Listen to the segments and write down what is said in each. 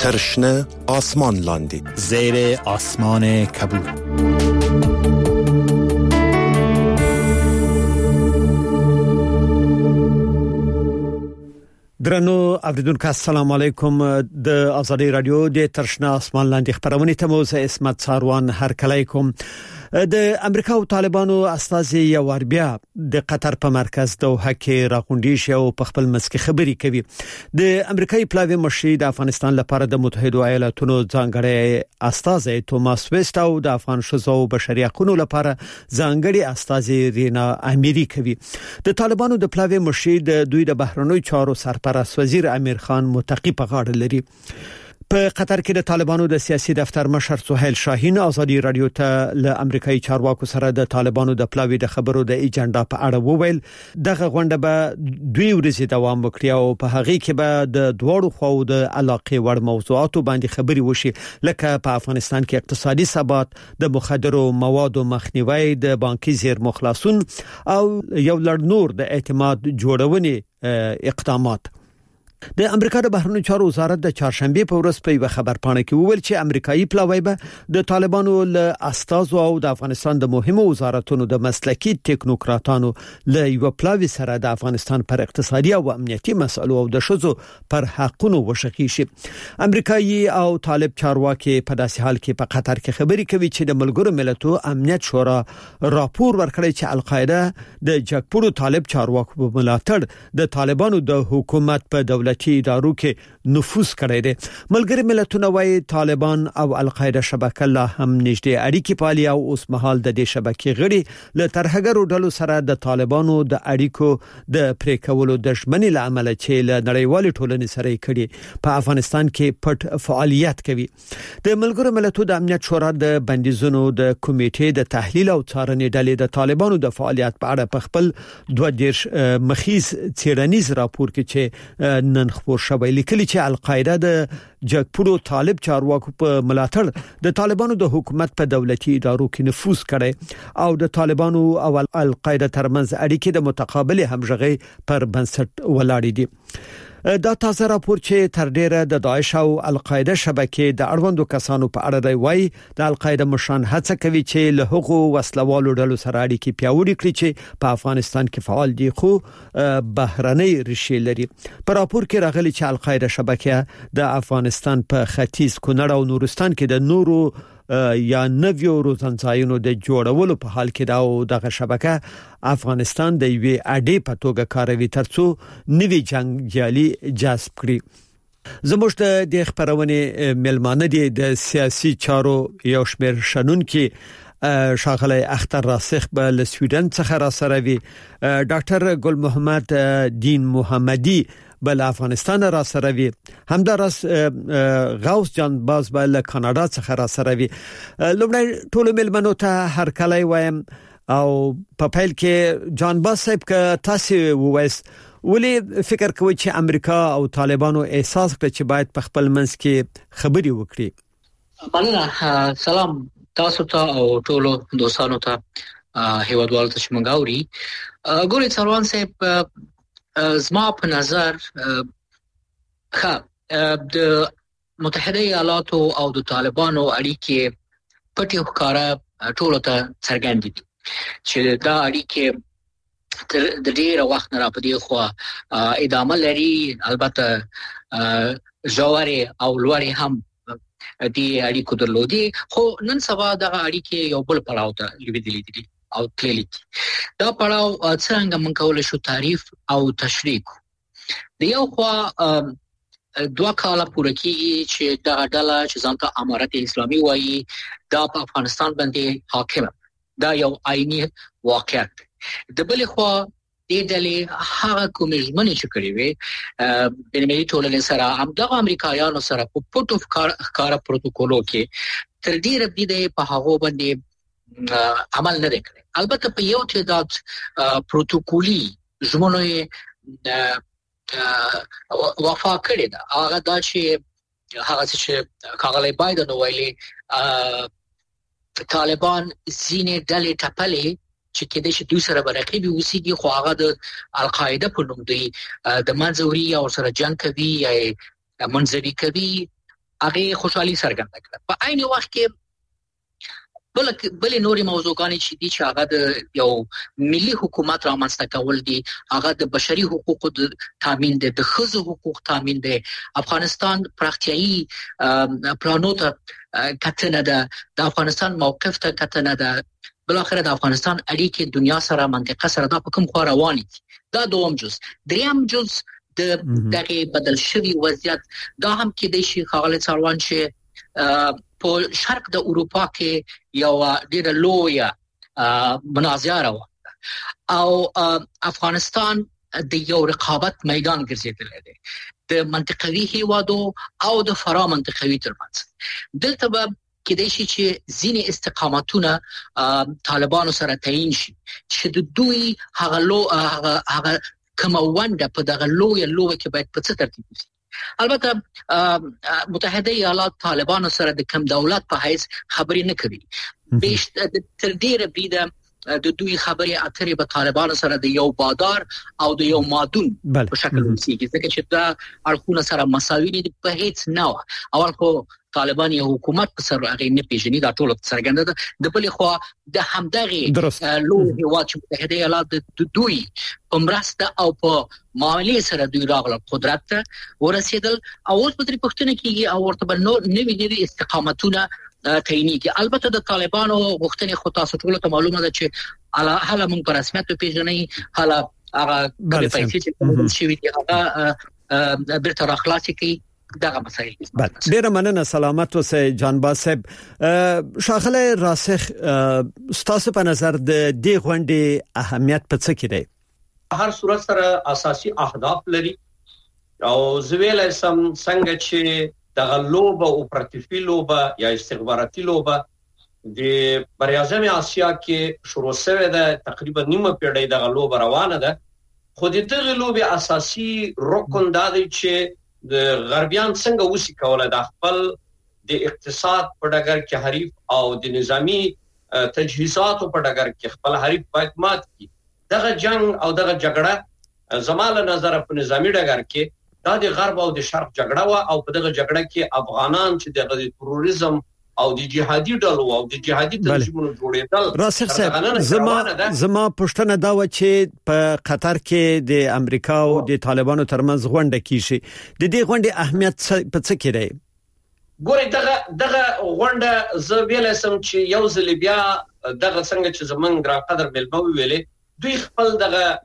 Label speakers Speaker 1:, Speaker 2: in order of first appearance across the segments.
Speaker 1: ترشنه آسمان لاندی
Speaker 2: زیر آسمان کبود.
Speaker 3: درنو اوریدونکو السلام علیکم. د ازادي رادیو د ترشنه آسمان لاندې خبرونه ته مو زه اسمت ساروان هر کله کوم. د امریکا او طالبانو استازي یو بیا د قطر په مرکز دوحه کې راغونډي شو په خپل مسکي خبري کوي. د امریکایي پلاوی مشر د افغانستان لپاره د متحده ایالاتونو ځانګړی استازي توماس ویست او د افغان شذو بشري حقوقو لپاره ځانګړي استازي رینا امیری کوي. د طالبانو د پلاوی مشر د دوی د بهرنیو چارو سرپرست وزیر امیر خان متقی په غاړه لري. په قطر کې د طالبانو د سیاسي دفتر مشر سهیل شاهین ازادي رادیو ته له امریکایي چارواکو سره د طالبانو د پلاوی د خبرو د ایجنډا په اړه وویل. دغه غونډه به 2 ورځې دوام وکړي او په هغه کې به د دوړو خواو د علاقې وړ موضوعاتو باندې خبري وشي، لکه په افغانستان کې اقتصادي ثبات، د مخدرو موادو مخنیوي، د بانکي زیرمو خلاصون او یو لړ نور د اعتماد جوړونې اقدامات. د امریکا د بهرنیو چارو وزارت د چهارشنبه په ورځ په یو خبر پاڼه کې وویل چې امریکایي پلاوی به د طالبانو له استازو او د افغانستان د مهمو وزارتونو د مسلکي ټیکنوکراتانو له یو پلاوی سره د افغانستان پر اقتصادي او امنیتي مسایلو او د شذو پر حقوقو وشخي شي. امریکایي او طالب چارواکي په داسې حال کې په قطر کې خبري کوي چې د ملګرو ملتونو امنیت شورا راپور ورکړی چې القاعده د جګپورو طالب چارواکو په ملاتړ د طالبانو د حکومت په دولتي ادارو کې نفوذ کړی دی. ملګری ملتونه وايي طالبان او القاعده شبکه لا هم نږدې اړیکې پالي او اوس مهال د دې شبکې غړي له ترهګرو ډلو سره د طالبانو د اړیکو د پریکولو د ژمنې لامل چې له نړیوال ټولنې سره کړي په افغانستان کې پټ فعالیت کوي. د ملګرو ملتونو د امنیت شورا د بندیزونو د کمیټې د تحلیل او څارنې ډلې د طالبانو د فعالیت په اړه په خپل 22 مخیز څېړنیز راپور کې چې نن خبر شوی لیکلی چې القاعده د جګپورو طالب چارواکو په ملاتړ د طالبانو د حکومت په دولتي ادارو کې نفوذ کړي او د طالبانو او القاعده ترمنځ اړیکې د متقابل همغږي پر بنسټ ولاړې دي. دا تازه راپور چې تر ډیره د داعش او القاعده شبکې د اړوندو کسانو په اړه دی وایي د القاعده مشران هڅه کوي چې له هغو وسلوالو ډلو سره اړیکې پیاوړې کړي چې په افغانستان کې فعال دي خو بهرنۍ ریښې لري. په راپور کې راغلي چې القاعده شبکه د افغانستان په ختیځ کونړ او نورستان کې د نورو یا نویو روزنځایونو د جوړولو په حال کې دا او دغه شبکه افغانستان د یوې اډې په توګه کاروي ترڅو نوی جنگیالي جذب کړي. زموږ د خبرونه ملمانه دي د سیاسي چارو یو شمېر شنونکي شاغلی اختر راسخ به له سویډن څخه را سره وي، ډاکټر ګل محمد دین محمدي بل افغانستان را سره وي، همدارس غوث جان باز بل کاناډا څخه را سره وي. لومړی ټول ملمنو ته هر کله وایم او په پیل کې جان باز صاحب که تاسو وویست ولی فکر کوي چې امریکا او طالبانو احساس کړ چې باید په خپل منځ کې خبري وکړي؟
Speaker 4: مننه. سلام تاسو ته او ټولو دوستانو ته هیوادوالو ته چې مونږ اوري. ګوري څروان صاحب زما په نظر د متحده ایالاتو او د طالبانو اړیکې پټې ښکارا ټولو ته څرګند دي چې دا اړیکې د ډیره وخت نه راپدې خو ادامه لري. البته ژورې او لوړې هم دي اړیکو درلودي، خو نن سبا دغه اړیکې یو بل پړاو ته لویدلې دي او تللی. دا پړاو څنګه موږ کولای شو تعریف او تشریح کړو؟ د یو خوا 2 کاله پوره کېږي چې دا ډله چې ځانته امارت اسلامي وایي دا په افغانستان باندې حاکم، دا یو عیني واقعیت. د بل خوا دې ډلې هغه کومې ژمنې چې کړې وي بینالمللي ټولنې سره همدغه امریکایانو سره په پټو ښکاره پروتوکولو کې تر ډیره بده په هغه باندې عمل نه وکړي. البته په یو تعداد پروتوکولي ژمنو یې وفا کړې ده. هغه دا چې کاغلی بایدن ویلي طالبان ځینې ډلې ټپلې چې کېدې چې دوی سره برقیبي اوسېږي، خو هغه د القاعده په نوم دوی د منځوري او سره جنگ کوي یا منځوي کوي هغه خوشحالي څرګنده کړه. په عین وخت کې بل نوري موضوعګانې چې هغه د یو ملي حکومت رامنځته کول دي، هغه د بشري حقوقو د تامین دي، د ښځو حقوق تامین دي، افغانستان پراختیايي پلانو ته کتنه ده، د افغانستان موقف ته کتنه ده، بل اخر د افغانستان اړیکې دنیا سره منطقه سره د کوم خو رواني دي. دا دوم جز. دریم جز د دغه بدل شوی وضعیت دا هم کې د شي خالد سروان چې په شرق د اروپا کې یو ډېر لوی مناظره و او افغانستان د یو رقابت میدان ګرځیدل دی د منطقوي هیوادو او د فرا منطقوي ترمنځ. دلته به کېدای شي چې ځینې استقامتونه طالبانو سره تعیین شي چې د دوی هغه کومونده په دغه لوی کې باید په څه ترتیب وي. البته متحده ایالات طالبانو سره د کم دولت په حیث خبرې نه کوي. تر ډیره بریده د دوی خبرې اترې په طالبانو سره د یو بادار او د یو مادون په شکل وسیږي، ځکه چې دا اړخونه سره مساوي دي په هیڅ نه. اول خو طالبان یو حکومت په سر هغه نه پیژني، دا ټول څرګنده ده. د بلې خو د همدغه لوی هیواد چې متحده ایالات د دوی په مرسته او په معاملې سره دوی راغله قدرت ته ورسېدل او اوس په دې پښتنه کې او ورته بل نوې استقامتونه تعینیږي. البته د طالبانو غوښتنې خو تاسو ټول ته معلومه ده چې حالا موږ په رسمیت پیژنې، حالا هغه پیسې چې شوي دي هغه بیرته راخلاصي کوي دغه مسایل.
Speaker 3: ډیره مننه، سلامت اوسئ جانباز صاحب. شاغله راسخ ستاسو په نظر د دې غونډې اهمیت په څه کې دی؟
Speaker 5: هر صورت سره اساسي اهداف لري او زویل سم څنګه چې دغه لوبه او پرتفی لوبه یا استخباراتي لوبه د بریاعظم آسیا کې شروع شوه ده، تقریبا نیمه پیړۍ دغه لوبه روانه ده. خو دغه لوبه اساسي رکن دی چې د غربیان څنګه وسی کوله د خپل د اقتصاد په ډګر کې حریف او د نظامی تجهیزاتو په ډګر کې خپل حریف باید مات کړي. دغه جنگ او دغه جګړه زماله نظر په نظامی ډګر کې دا د غرب او د شرق جګړه و او په دغه جګړه کې افغانان چې د تروریزم او د جهادي ډلو او د جهادي تنظیمونو جوړېدل.
Speaker 3: راسخ صاحب زما پښتنه دا و چې په قطر کې د امریکا او د طالبانو ترمنځ غونډه کیږي. د دې غونډې اهمیت په څه کې دی؟
Speaker 5: ګورې دغه غونډه زه ویل سم چې یو ځل بیا دغه څنګه چې زمونږ ګران قدر ملمو ویلې دوی خپل دغه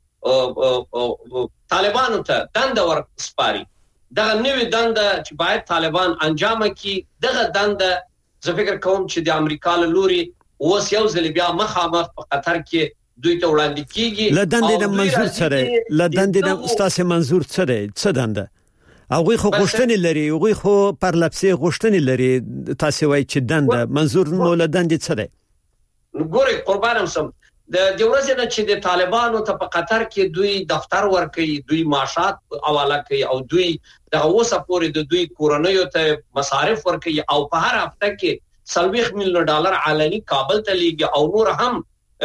Speaker 5: طالبانو ته دنده ورسپاري، دغه نوې دنده چې باید طالبان انجام کړي. دغه دنده زه فکر کوم چې د امریکا له لوري اوس یو ځل بیا مخامخ په قطر کې دوی ته وړاندې کیږي.
Speaker 3: لدندې منظور سره لدندې استاد منظور سره څه دنده؟ هغه خو غوښتنې لري، هغه خو پر لپسې غوښتنې لري. تاسو وایي چې دنده منظور نو لدندې څه ده؟
Speaker 5: ګوري قربانم سم د ورځې نه چې د طالبانو ته په قطر کې دوی دفتر ورکړي، دوی معاشات حواله کوي او دوی د اوسه پورې د دوی کورنیو ته مصارف ورکړي او په هر هفته کې $40 میلیون علني کابل ته لیږي او نور هم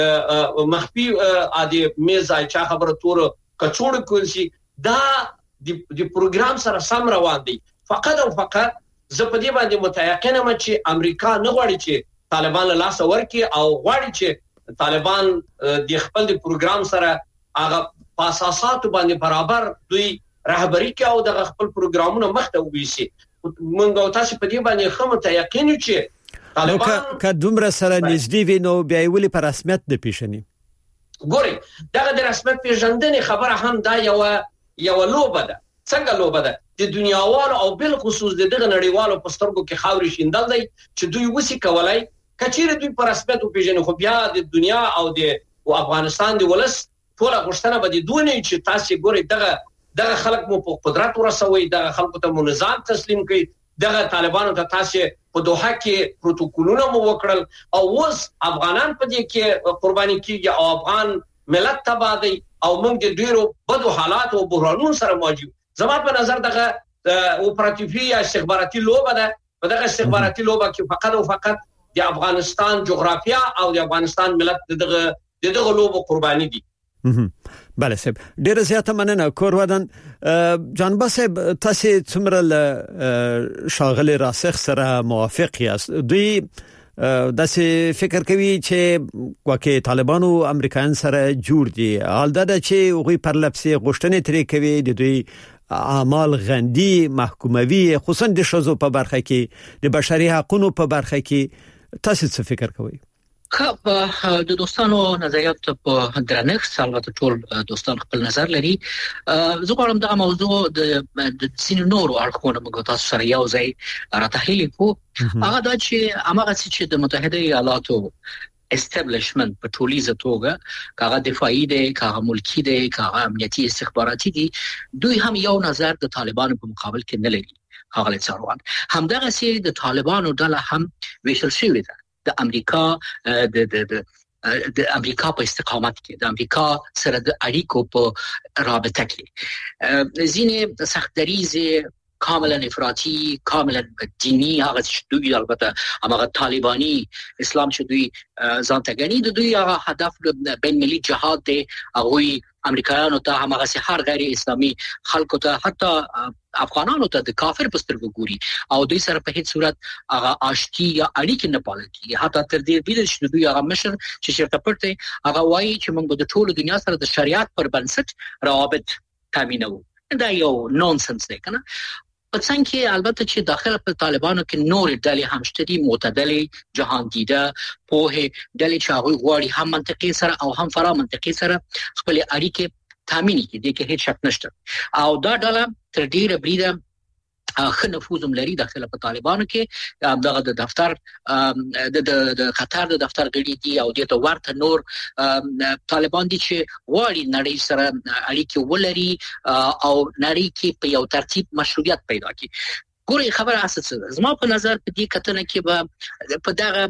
Speaker 5: مخفي عادي میزای چا خبره تور کچوړ کوي. دا د پروګرام سره سم روان دي. فقط او فقط زه په دې باندې متيقن یم چې امریکا نه غواړي چې طالبان له لاس ورکړي او غواړي چې طالبان د خپل د پروګرام سره هغه په اساساتو باندې برابر دوی رهبری کوي او د خپل پروګرامونو مخته وبېسي. موږ او تاسو په دې باندې خمه یقین یو چې
Speaker 3: طالبان که دومره سره نږدې وي نو بیا ویلي په رسمیت نه پیژني.
Speaker 5: ګوري دغه د رسمیت پیژندنې خبره هم دا یو لوبه ده. څنګه لوبه ده؟ د دنیاوالو او بل خصوص د دغه نړیوالو پسترګو کې خاوري شیندل دی چې دوی وسی کولای کچېره دوی په رسمیت پیژني. خو بیا د دنیا او د افغانستان د ولس ټول غوښتنه به د دوی چې تاسو ګوري دغه خلک مو په قدرت ورسوي، دغه خلکو ته نظام تسلیم کړي، دغه طالبانو ته تاسو په دوحه کې پروتوکولونه مو وکړل او اوس افغانان په دې کې قرباني کیږي او افغان ملت تبادی او موږ د ډیرو بدو حالات او بحرانونو سره مواجه. زما په نظر دغه اپراتیفي یا استخباراتي لوبه ده. په دغه استخباراتي لوبه کې فقط او فقط د افغانستان جغرافیا او د افغانستان ملت دغه لوبه قرباني دي.
Speaker 3: بله صاحب ډیره زیاته مننه کور ودان جان صاحب تاسو څومره شاغل راسخ سره موافق یاست دوی داسې فکر کوي چې واکه طالبانو امریکایان سره جوړ دي حال دا چې هغه پر لپسې غوښتنې ترې کوي د دوی اعمال غندي محکوموي خصوصا د شذو په برخه کې د بشري حقوقو په برخه کې تاسو څه فکر کوئ؟
Speaker 4: خب د دوستانو نظریات په درنښت البته ټول دوستان خپل نظر لري زه غواړم دا موضوع د سینو نورو اړخونو موږ تاسو سره یو ځای راتحلیل کوو هغه دا چې د متحده ایالاتو استابلیشمنت په ټولیزه توګه کاغه دفاعي دي کاغه ملکی دي کاغه امنیتي استخباراتي دي دوی هم یو نظر د طالبانو په مقابل کې نه لري هغه څاروان همدغه سي د طالبانو ډله هم ویشل شوی ده د امریکا د امریکا په استقامت کې د امریکا سره د اړیکو په رابطه کې ځینې سختدریزه کاملا افراطی کاملا دینی هغه چې دوی البته هغه طالبانی اسلام چې دوی ځان ته غني د دوی هغه هدف بین ملي جهاد دی هغه امریکایانو ته هغه هر غیر اسلامي خلکو ته حتی افغانانو ته د کافر په سترګو ګوري او دوی سره په هیڅ صورت هغه آشتی یا اړیکې نه پالل کیږي حتی تر دې ویل چې دوی هغه مشر چې شرط پټه هغه وایي چې موږ د ټولو دنیا سره د شریعت پر بنسټ روابط تامینو دا یو نونسنس دی کنه په څنګه کې البته چې داخله په طالبانو کې نور ډلې هم شته دي معتدله جهان دیده په ډلې چې هغه غواړي هم منطقي سره او هم فرا منطقي سره خپل اړیکې تامین کړي د کې هیڅ شک نشته او دا ډله تر ډیره بریده ښه نفوذ لري داخله په طالبانو کې دغه د دفتر د قطر د دفتر غړي دي او د ورته نور طالبان دي چې غواړي نړۍ سره اړیکې ولري او نړۍ کې په یو ترتیب مشروعیت پیدا کړي ګوري خبره اساسه زما په نظر په دې کتنه کې به په دغه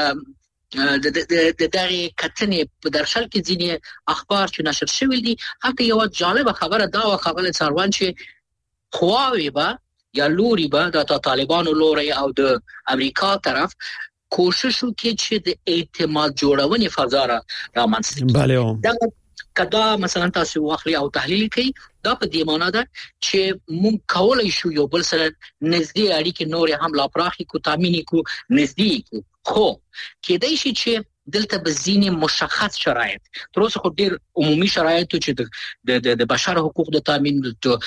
Speaker 4: د دغه کتنې په درشل کې ځینې اخبار چې نشر شوي دي هغه یو جالب خبره دا خبره څاروان چې خواوي به یا لوري به د طالبانو لوري او د امریکا طرف کوشش وکړي چې د اعتماد جوړونې فضا را منځته کړي
Speaker 3: بله
Speaker 4: دا کدا مثلا تاسو واخلي او تحلیل کوي دا په دې معنی ده چې مونږ کولای شو یو بل سره نږدې اړیکې نور هم لا پراخي کو تامین کو نږدې کو خو کېدای شي چې دلته بزینه مشخص شرایط تر اوسه خو ډیر عمومي شرایط چې د بشر حقوق د تامین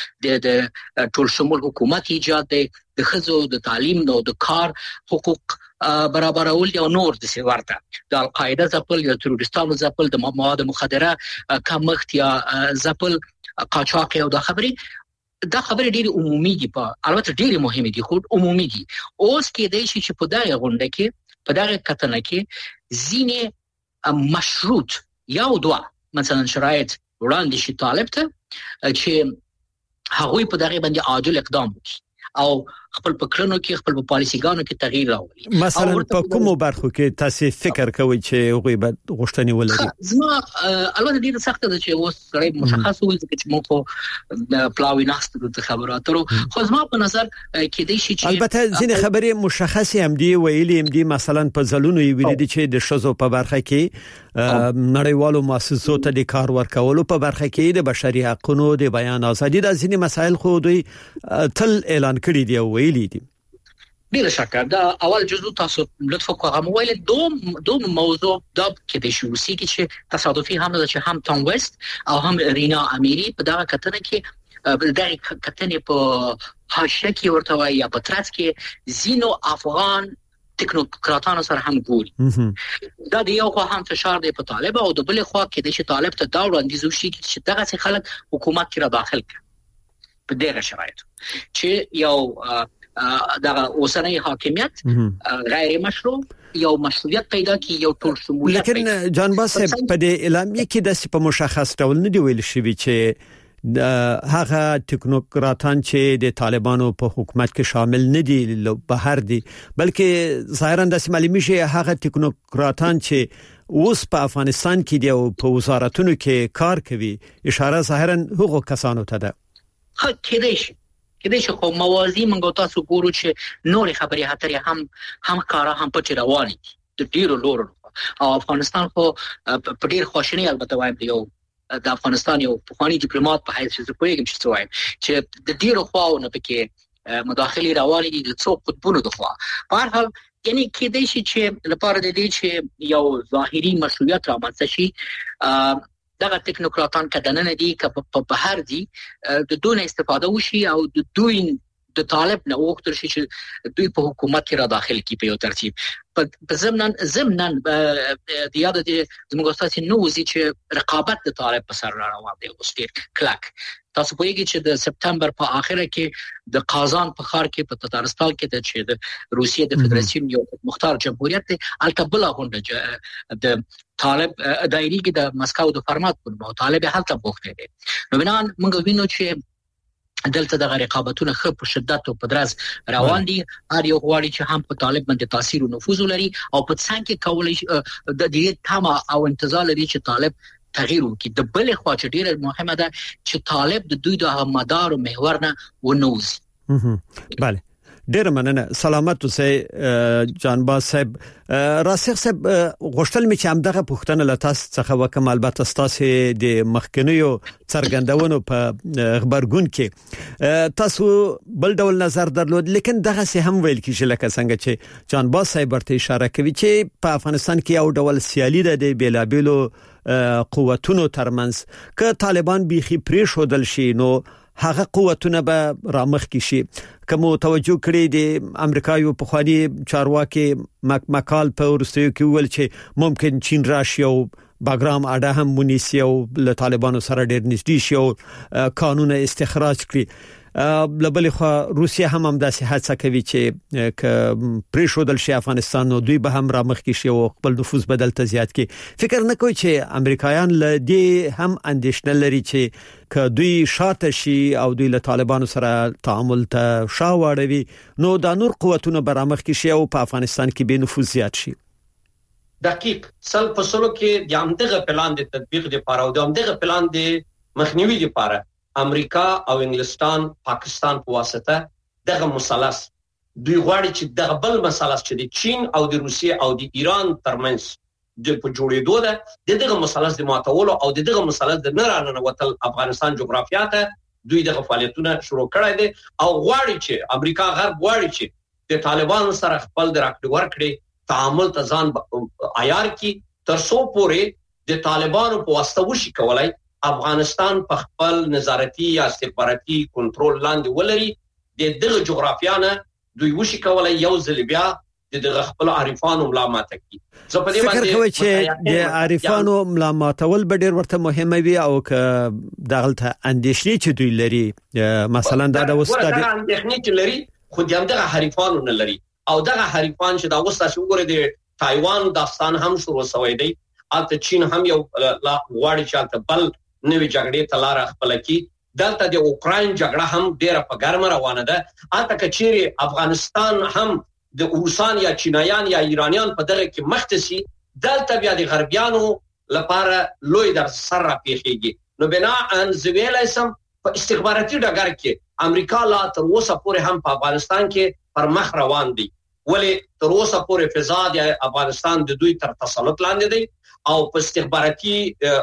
Speaker 4: د ټول شمول حکومت ایجاد د خزو د تعلیم نو د کار حقوق برابرول او نور د سیورته د القاعده ځپل یا تروریستانو ځپل د مواد مخدره کمښت یا ځپل قاچاق او د خبري دا خبره ډیره عمومي دي په البته ډیره مهمه دي خو عمومي دي اوس کې د شي چې په دغه غونډه کې په دغه کتنه کې ځینې مشروط یو دوا مثلا شرایط وړاندې شي طالب ته چې هغوی په دغه باندې عاجل اقدام وکړي او خپل پکړنو کې خپل پالیسيګانو کې تغییر راولي
Speaker 3: مثلا په کومو برخو کې تاسو فکر کوئ چې هغوی به غوښتنې ولري
Speaker 4: زما البته ډیره سخته ده چې اوس سره مشخص وي چې موږ د پلاوی ناست د خبراتو خو زما په نظر کې د شي چې
Speaker 3: البته ځینې خبرې مشخصې هم دي ویلي هم دي مثلا په ځلونو ویلي دي چې د شذو په برخه کې نړیوالو مؤسسو ته د کار ورکولو په برخه کې د بشري حقوقو د بیان ازادي د ځینې مسایل خو دوی تل اعلان کړی دی او ویلي دي
Speaker 4: بلا شک دا اول جزء تاسو لطفا کوم ویل دوم موضوع دا کې د شوسي کې چې تصادفي هم ده چې هم تام وست او هم رینا امیری په دا کتنه کې د کتنې په حاشیه کې ورته وایي یا په ترڅ کې زینو افغان ټیکنوکراتانو سره هم ګوري دا د یو خو هم فشار دی په طالب او د بل خو کې د طالب ته دا وړاندیز وشي چې دغه خلک حکومت کې را داخل کړي په دغه شرایط چې یو دغه اوسنۍ حاکمیت غیر مشروع یو مشروعیت پیدا کی یو ټول شمولیت
Speaker 3: لیکن جان باسه په دې اعلامیه کې د په مشخص ډول نه دی ویل شوی چې هغه ټیکنوکراتان چې د طالبانو په حکومت کې شامل نه دي بهر دي بلکې ظاهرا د معلومي شي هغه ټیکنوکراتان چې اوس په افغانستان کې دی او په وزارتونو کې کار کوي اشاره ظاهرا هغو کسانو ته ده
Speaker 4: کېدای شي خو موازی منګو تاسو ګورو چې نور خبري هتري هم کارا هم پټ رواني د ډیرو لور او افغانستان خو په ډیر خوشنی البته وایم یو د افغانستان یو پخوانی ډیپلوماټ په حیث څه کوي چې څه وایم چې د ډیرو خواونه پکې مداخله راوړي دي د څو قطبونو د خوا په هر حال یعنی کې د شي چې لپاره د دې چې یو ظاهري مشروعیت رامنځته شي دغه ټکنوکراتان کدننه دي که په هر دي د دون استفاده وشي او د دوی د طالب نه وختل شي چې دوی په حکومت کې را داخل کی په یو ترتیب په ضمنن د یاد دي زموږ اساسي نوځي چې رقابت د طالب په سر روان دی اوس ډیر کلک تاسو په یوه چې د سپتمبر په اخره کې د قازان په ښار کې په تتارستان کې چې د روسیې د فدراسیون یو مختار جمهوریت دی الکبلا غونډه د طالب دایری کې د مسکو د فرمات په نوم طالب هلته بوخته دي نو بنان موږ وینو چې دلته د رقابتونو خپ په شدت او په درز روان دي هر یو غواړي چې هم په طالب باندې تاثیر او نفوذ لري او په څنګه کې کولای د دې تمه او انتظار لري چې طالب تغییر وکړي د بل خوا چې ډیره مهمه ده چې طالب د دوی د مدار او محور نه ونوځي
Speaker 3: بله ډیر مننه سلامت اوسئ جانباز صاحب راسخ صاحب غوښتل می چې همدغه پوښتنه لتاس څخه وکم البته تاسو د مخکنیو څرګندونو په خبرګون کې تاسو بل ډول نظر درلود لیکن دغه سه هم ویل کیږي لکه څنګه چې جانباز صاحب ورته اشاره کوي چې په افغانستان کې یو ډول سیالي ده د بیلابیلو قوتونو ترمنځ که طالبان بيخي پرې شودل شي نو هغه قوتونه به رامخ کی شي کوم توجه کړی د امریکایو په خواني چارواکي مکال په ورستیو کې ول چې ممکن چین راشي او باګرام اډه هم مونیسي او له طالبانو سره ډېر نږدې شي او قانون استخراج کړي لبل خو روسیا هم داسې هڅه کوي چې ک پریشودل شي افغانستان نو دوی به هم رامخ کې شي او خپل نفوذ بدل ته زیات کړي فکر نه کوي چې امریکایان له دې هم اندیشنه لري چې ک دوی شاته شي او دوی له طالبانو سره تعامل ته شاوړوي نو د نور قوتونو برامخ کې شي او په افغانستان کې به نفوذ زیات شي
Speaker 5: دقیق سل فصلو کې د همدغه پلان د تطبیق لپاره او د همدغه پلان د مخنیوي لپاره امریکا او انګلستان پاکستان په واسطه دغه مثلث دوی غواړي چې دغه بل مثلث چې د چین او د روسیې او د ایران ترمنځ د په جوړېدو ده دغه مثلث د ماتولو او دغه مثلث د نرانه وتل افغانستان جغرافیه ته دوی دغه فعالیتونه شروع کړي دي او غواړي چې امریکا غرب غواړي چې د طالبانو سره خپل درکړه ورکړي تعامل ته ځان عیار کی تر څو پورې د طالبانو په واسطه وشي کولای افغانستان په خپل نظارتي یا استخباراتي کنټرول لاندې ولري دغه جغرافیانه دوی وشي کولای یو ځل بیا دغه خپل عارفانو ملامت کوي زه په دې باندې
Speaker 3: فکر کوم چې د عارفانو ملامتول به ډیر ورته مهمه وي او ک دغلته اندیشنې چې دوی لري مثلا دا د وسته
Speaker 5: اندیشنې چې لري خو دغه عارفانو نه لري او دغه عارفان چې دا وسته شوګره د تایوان داستان هم شروع شوی دی البته چین هم یو غواړي چې بل نوې جګړې ته لار خپل کی دلته د اوکرين جګړه هم ډیره په ګرمه روانه ده البته کچيري افغانستان هم د روسان یا چینایان یا ایرانیان په دغه کې مختصي دلته بیا د غربیانو لپاره لوی در سر را پیخیږي نو بنا ان زویلسم په استخباراتي ډګر کې امریکا لا تر اوسه پورې هم په افغانستان کې پر مخ روان دي ولی تر اوسه پورې فضا د افغانستان د دوی تر تسلط لاندې دي او په استخباراتي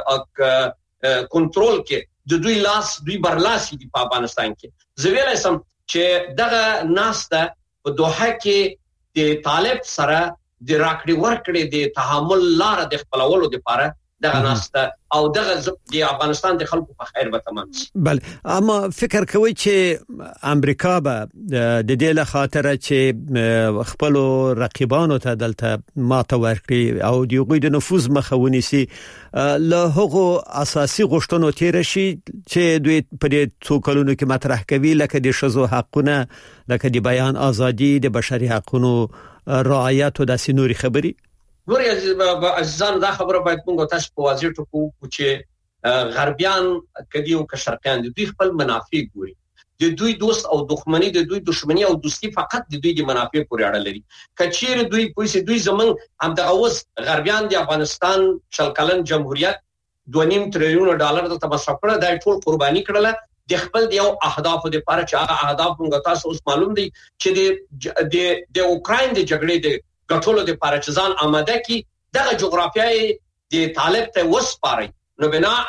Speaker 5: کنټرول کې د دوی لاس دوی برلاسي دي په افغانستان کې زویل سم چې دغه ناسته په دوحه کې د طالب سره د راکړې ورکړې د تحمل لار د خپلولو لپاره دغه ناسته او دغه د افغانستان د خلکو په خیر به تمام شي
Speaker 3: بل اما فکر کوي چې امریکا به د دې له خاطر چې خپل رقیبانو ته دلته ماته ورکړي او د نفوذ مخاوني سي له هغه اساسي غوښتنو تیر شي چې دوی په دې څوکلونو کې مطرح کوي لکه د شذو حقونه لکه د بیان ازادي د بشري حقوقو رعایت او د سنوري خبري
Speaker 5: ګوري عزیزان دا خبره باید موږ تاسو په واضح ټکو چې غربیان کدی او شرقیان دوی خپل منافع ګوري د دوی دوست او دښمنی د دوی دښمنی او دوستی فقط د دوی د منافع پورې اړه لري کچیر دوی پولیس دوی زمون هم د اوس غربیان د افغانستان شلکلن جمهوریت 2.5 تریلیون ډالر د تبصره کړه د ټول قرباني کړله د خپل یو اهداف لپاره چې هغه اهداف موږ تاسو اوس معلوم دي چې د اوکرين د جګړې د ګټلو د لپاره چې ځان آماده کی دغه جغرافیای د طالب ته وسپاري نو بناءن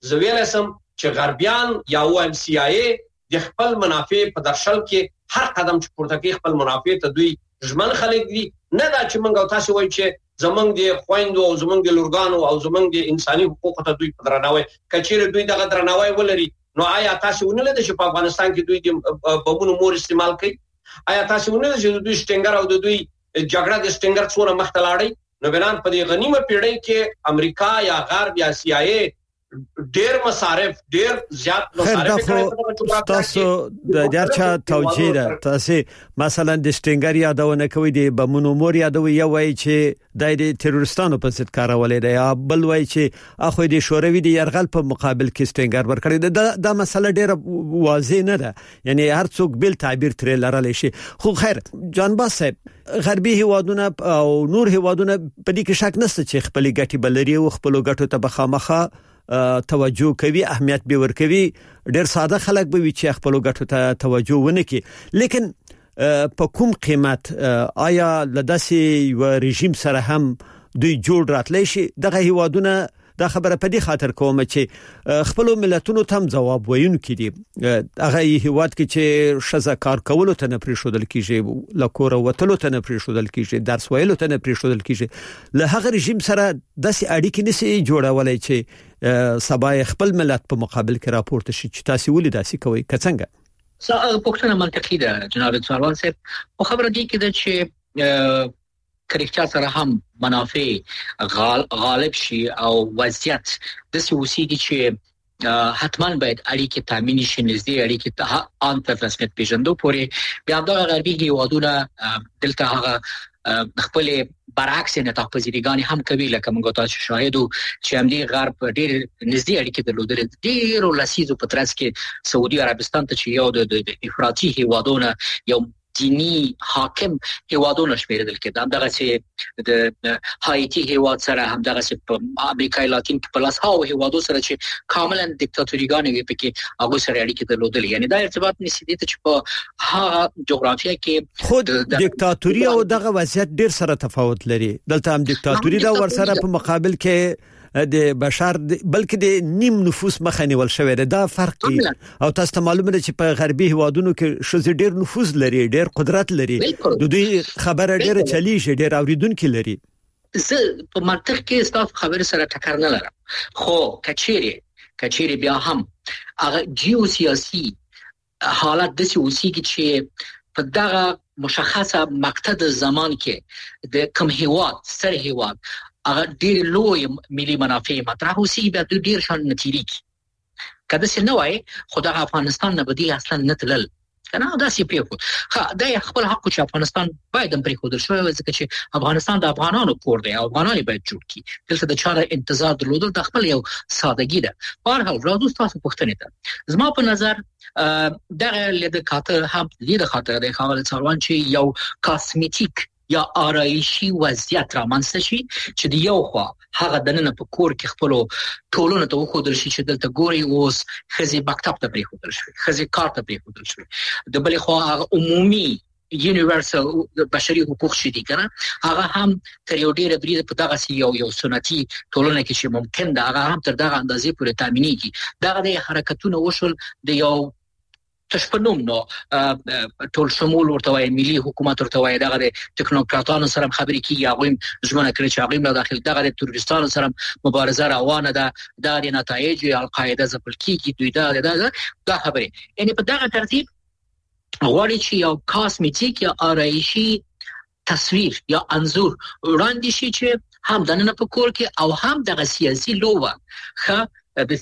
Speaker 5: زویل سم چې غربیان یا ام سی آی د خپل منافع په درشل کې هر قدم چې پورته کوي خپل منافع ته دوی ژمن خلک دي نه دا چې موږ تاسو وایي چې زمونږ د خويندو او زمونږ د لورګانو او زمونږ د انساني حقوقو ته دوی درناوی کچېره دوی دغه درناوی ولري نو آیا تاسو ونل د چې په افغانستان کې دوی د بمونو مور استعمال کوي آیا تاسو ونل چې دوی سټینګر او دوی جګړه د سټینګر څونه مختلاړي نو بلان په دې غنیمه پیړۍ کې امریکا یا غرب یا سی آی ای ډیر مصارف ډیر زیات مصارف
Speaker 3: کوي تاسو د درچا توجیه ده تاسو مثلا د سټینګر یادونه کوي د بمونو مور یادوي یو وای چې د تروریستانو په ضد کارولې ده یا بل وای چې اخو د شوروي د يرغل په مقابل کې سټینګر ورکړي دا مسله ډیره واضح نه ده یعنی هر څوک بل تعبیر ترې لرلی شي خو خیر جانباز صاحب غربي هوادونه او نور هوادونه په دې کې شک نشته چې خپل ګټي بلري او خپل ګټو ته بخامخه توجه کوي اهمیت به ورکوي ډیر ساده خلک به وي چې خپل ګټو ته توجه ونه کوي لیکن په کوم قیمت آیا لداسي و رژیم سره هم دوی جوړ راتلی شي دغه هیوادونه دا خبره په دې خاطر کوم چې خپل ملتونو ته ځواب وایونکي دي هغه هیواد کې چې شزه کار کولو ته نه پریښودل کیږي لکور وتلو ته نه پریښودل کیږي درس ویلو ته نه پریښودل کیږي له هغه رژیم سره داسې اړیکې نشي جوړولای چې سبا خپل ملت په مقابل کې راپورته شي چې تاسو ولې داسې کوي کڅنګه
Speaker 4: پوښتنه منطقي ده جناب څاروان صاحب خو خبره دي کې چې کرکټا سره هم منافع غالب شي او وضعیت د سیاسي چې حتمان باید اړیکې تامین شي نږدې اړیکې ته ان په رسمیت پیژندو پورې بیا د غربي هیوادونو دلته هغه خپل برعکس نه تخپزیریګانی هم کوي لکه موږ تاسو شاهدو چې همدې غرب ډېر نږدې اړیکې درلودل ډېر لسیزو په ترڅ کې سعودي عربستان ته چې یو د افراطي هیوادونو یو دینی حاکم هیوادونه شمیرل کېدل دغه چې د هایتی هیواد سره هم دغه چې په امریکا لاتین کې پلاس هاو هیوادو سره چې کاملا دیکتاتوریګان وي پکې هغه سره اړیکې درلودل یعنی دا ارتباط نسبی ته چې په هغه جغرافیه کې
Speaker 3: خود دیکتاتوري او دغه وضعیت ډیر سره تفاوت لري دلته هم دیکتاتوري دا ور سره په مقابل کې د بشر بلکې د نیم نفوس مخه نیول شوی دا فرق او تاسو ته معلومه ده چې په غربي هوادونو کې شوز ډیر نفوذ لري ډیر قدرت لري د دوی خبره ډیره چلیږي ډیر اوریدونکو لري
Speaker 4: زه په منطق کې ستاسو خبره سره ټکر نه لرم خو کچيري بیا هم هغه جیوسیاسي حالت د سیاسي کې چې په دغه مشخصه مقطع زمان کې د کم هیواد سر هیواد هغه ډېر لوی ملي منافع مطرح اوسي بیا د ډېر شان نتیریک کله چې نو وای خدای افغانستان نه بدی اصلا نه تلل کنه دا سی پیښو دا خپل حق چې افغانستان باید هم پریښودل شوی ځکه چې افغانستان د افغانانو کور دی او افغانان باید جوړ کړي دلته د چاره انتظار درلودل د خپل یو سادهګي ده په هر حال راځو تاسو پوښتنه ته زما په نظر دغه لید کاته هم دې د خاطر د خاله څاروان چې یو کاسمیټیک یا آرایشي وضعیت رامنځته شي چې د یو خوا هغه دنه په کور کې خپل ټولونه ته وخودل شي چې دلته ګوري اوس خزي مکتب ته پریښودل شي خزي کار ته پریښودل شي د بلې خوا عمومي یونیورسل بشري حقوق شې دي کنه هغه هم تر یو ډیره بریده په دغه یو سنتي ټولنه کې چې ممکن ده هغه هم تر دغه اندازې پورې تامینېږي دغه د حرکتونو وشول د یو تشپنوم نو ټول شمول ورته وای ملي حکومت ورته وای دغه ټکنوکراتانو سره خبرې کیږي هغه ژمنه کړی چې هغه داخل دغه تروریستانو سره مبارزه روانه ده د نتایج القاعده ځپل کیږي دوی دا خبره یعنی په دغه ترتیب غواړي چې یو کاسمیټیک یا آرایشي تصویر یا انځور وړاندې شي چې هم دنه په کور کې او هم دغه سیاسي لوبه ښه د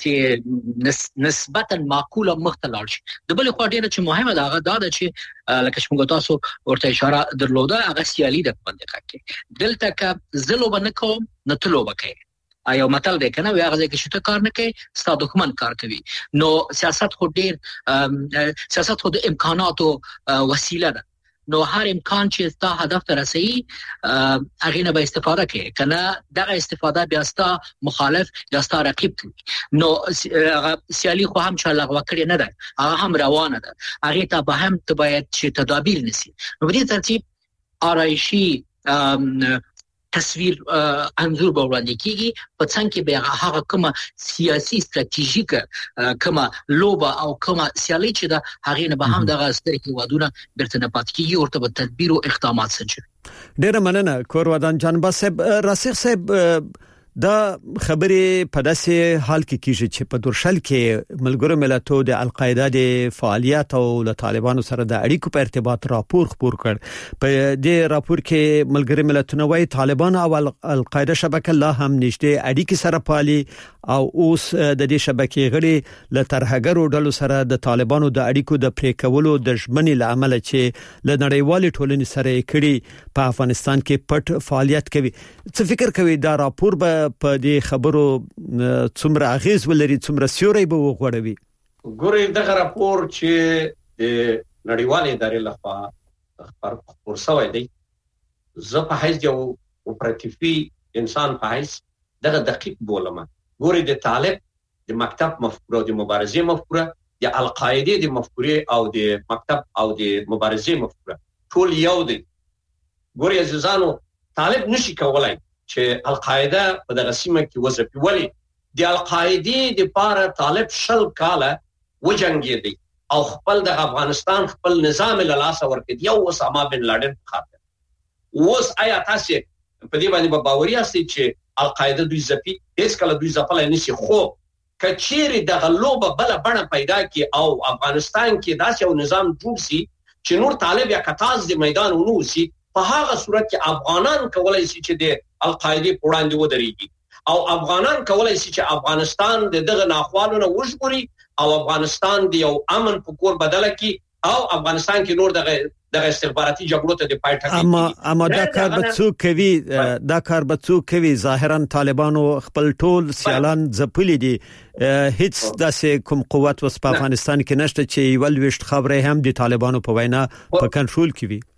Speaker 4: نسبتا معقوله مختلال شي د بل خو ډیره چې مهمه ده هغه دا چې لکه څنګه تاسو ورته اشاره درلوده هغه سیالي د منطقه کې دلته ک زلو بنکو نتلو بکای ایو مطلب دی کنه هغه ځکه چې ته کار نه کوي ستاسو دښمن کار کوي نو سیاست خو د امکاناتو وسیله ده نو هر امکان چې ستا هدف ته رسي هغه نه به استفاده کوي کنه دغه استفاده بیا ستا مخالف یا ستا رقیب کوي نو سیالي خو هم چې لغوه کړی نه ده هغه هم روانه ده هغه ته به هم ته باید چې تدابیر نسی نو په دې ترتیب آرایشي تصویر انځور به وړاندې کیږي په څنګه کې به هغه کومه سیاسي ستراتیژیکه کومه لوبه او کومه سیالي چې د هغې نه به هم دغه سترګې ودونه برته نه پات کیږي ورته به تدبیر او اقدامات سنجوي.
Speaker 3: ډېر مننه کورودان جان باسب راسخ صاحب دا خبرې په داسې حال کې کیږي چې په دورشل کې ملګرو ملتونو د القاعده د فعالیت او له طالبانو سره د اړیکو په ارتباط راپور خپور کړ. په دې راپور کې ملګرو ملتونو وايي طالبان او القاعده شبکه لا هم نږدې اړیکې سره پالي او اوس د دې شبکې غړي له ترهګرو ډلو سره د طالبانو د اړیکو د پرې کولو د ژمنې لامل چې له نړیوال ټولنې سره کړي په افغانستان کې پټ فعالیت کوي. څه فکر کوي دا راپور به په دې خبرو څومره اغیز ولري څومره سیوري به وغوړوي؟
Speaker 5: ګوري دغه راپور چې د نړیوالې ادارې لخوا خپور شوی دی زه په حیث یو اپراتیفي انسان په حیث دغه دقیق بولم. ګوري د طالب د مکتب مفکوره او د مبارزې مفکوره د القاعده د مفکوره او د مکتب او د مبارزې مفکوره ټول یو دي. ګوري عزیزانو طالب نشي کولای چې القاعده په دغه سیمه کې وظیفه ولي د القاعده د پاره طالب شل کاله وجنګیدي او خپل د افغانستان خپل نظام له لاس ورکړي یو اسامه بن لادن خاطر. اوس آیا تاسو په دې باندې باوري یاستئ چې القاعده دوی ځپي هیڅ کله دوی ځپلای نشي؟ خو کچيري د غلوبه بل بڼه پیدا کی او افغانستان کې داسې یو نظام جوړ سي چې نور طالب یا کتاز د میدان ونوسي په هغه صورت کې افغانان کولای شي چې د القاعده وړاندې ودرېږي او افغانان کولای شي چې افغانستان د دغه ناخوالونه وژغوري او افغانستان د یو امن په کور بدل کی او افغانستان کې نور دغه استخباراتي جګړو ته د پای ټکی.
Speaker 3: اما دا کار به څوک کوي؟ دا کار به څوک کوي؟ ظاهرا طالبانو خپل ټول سیالان ځپلي دي. هیڅ داسې کوم قوت وس په افغانستان کې نشته چې ولويشت خبره هم د طالبانو په وینا په کنټرول کې وي.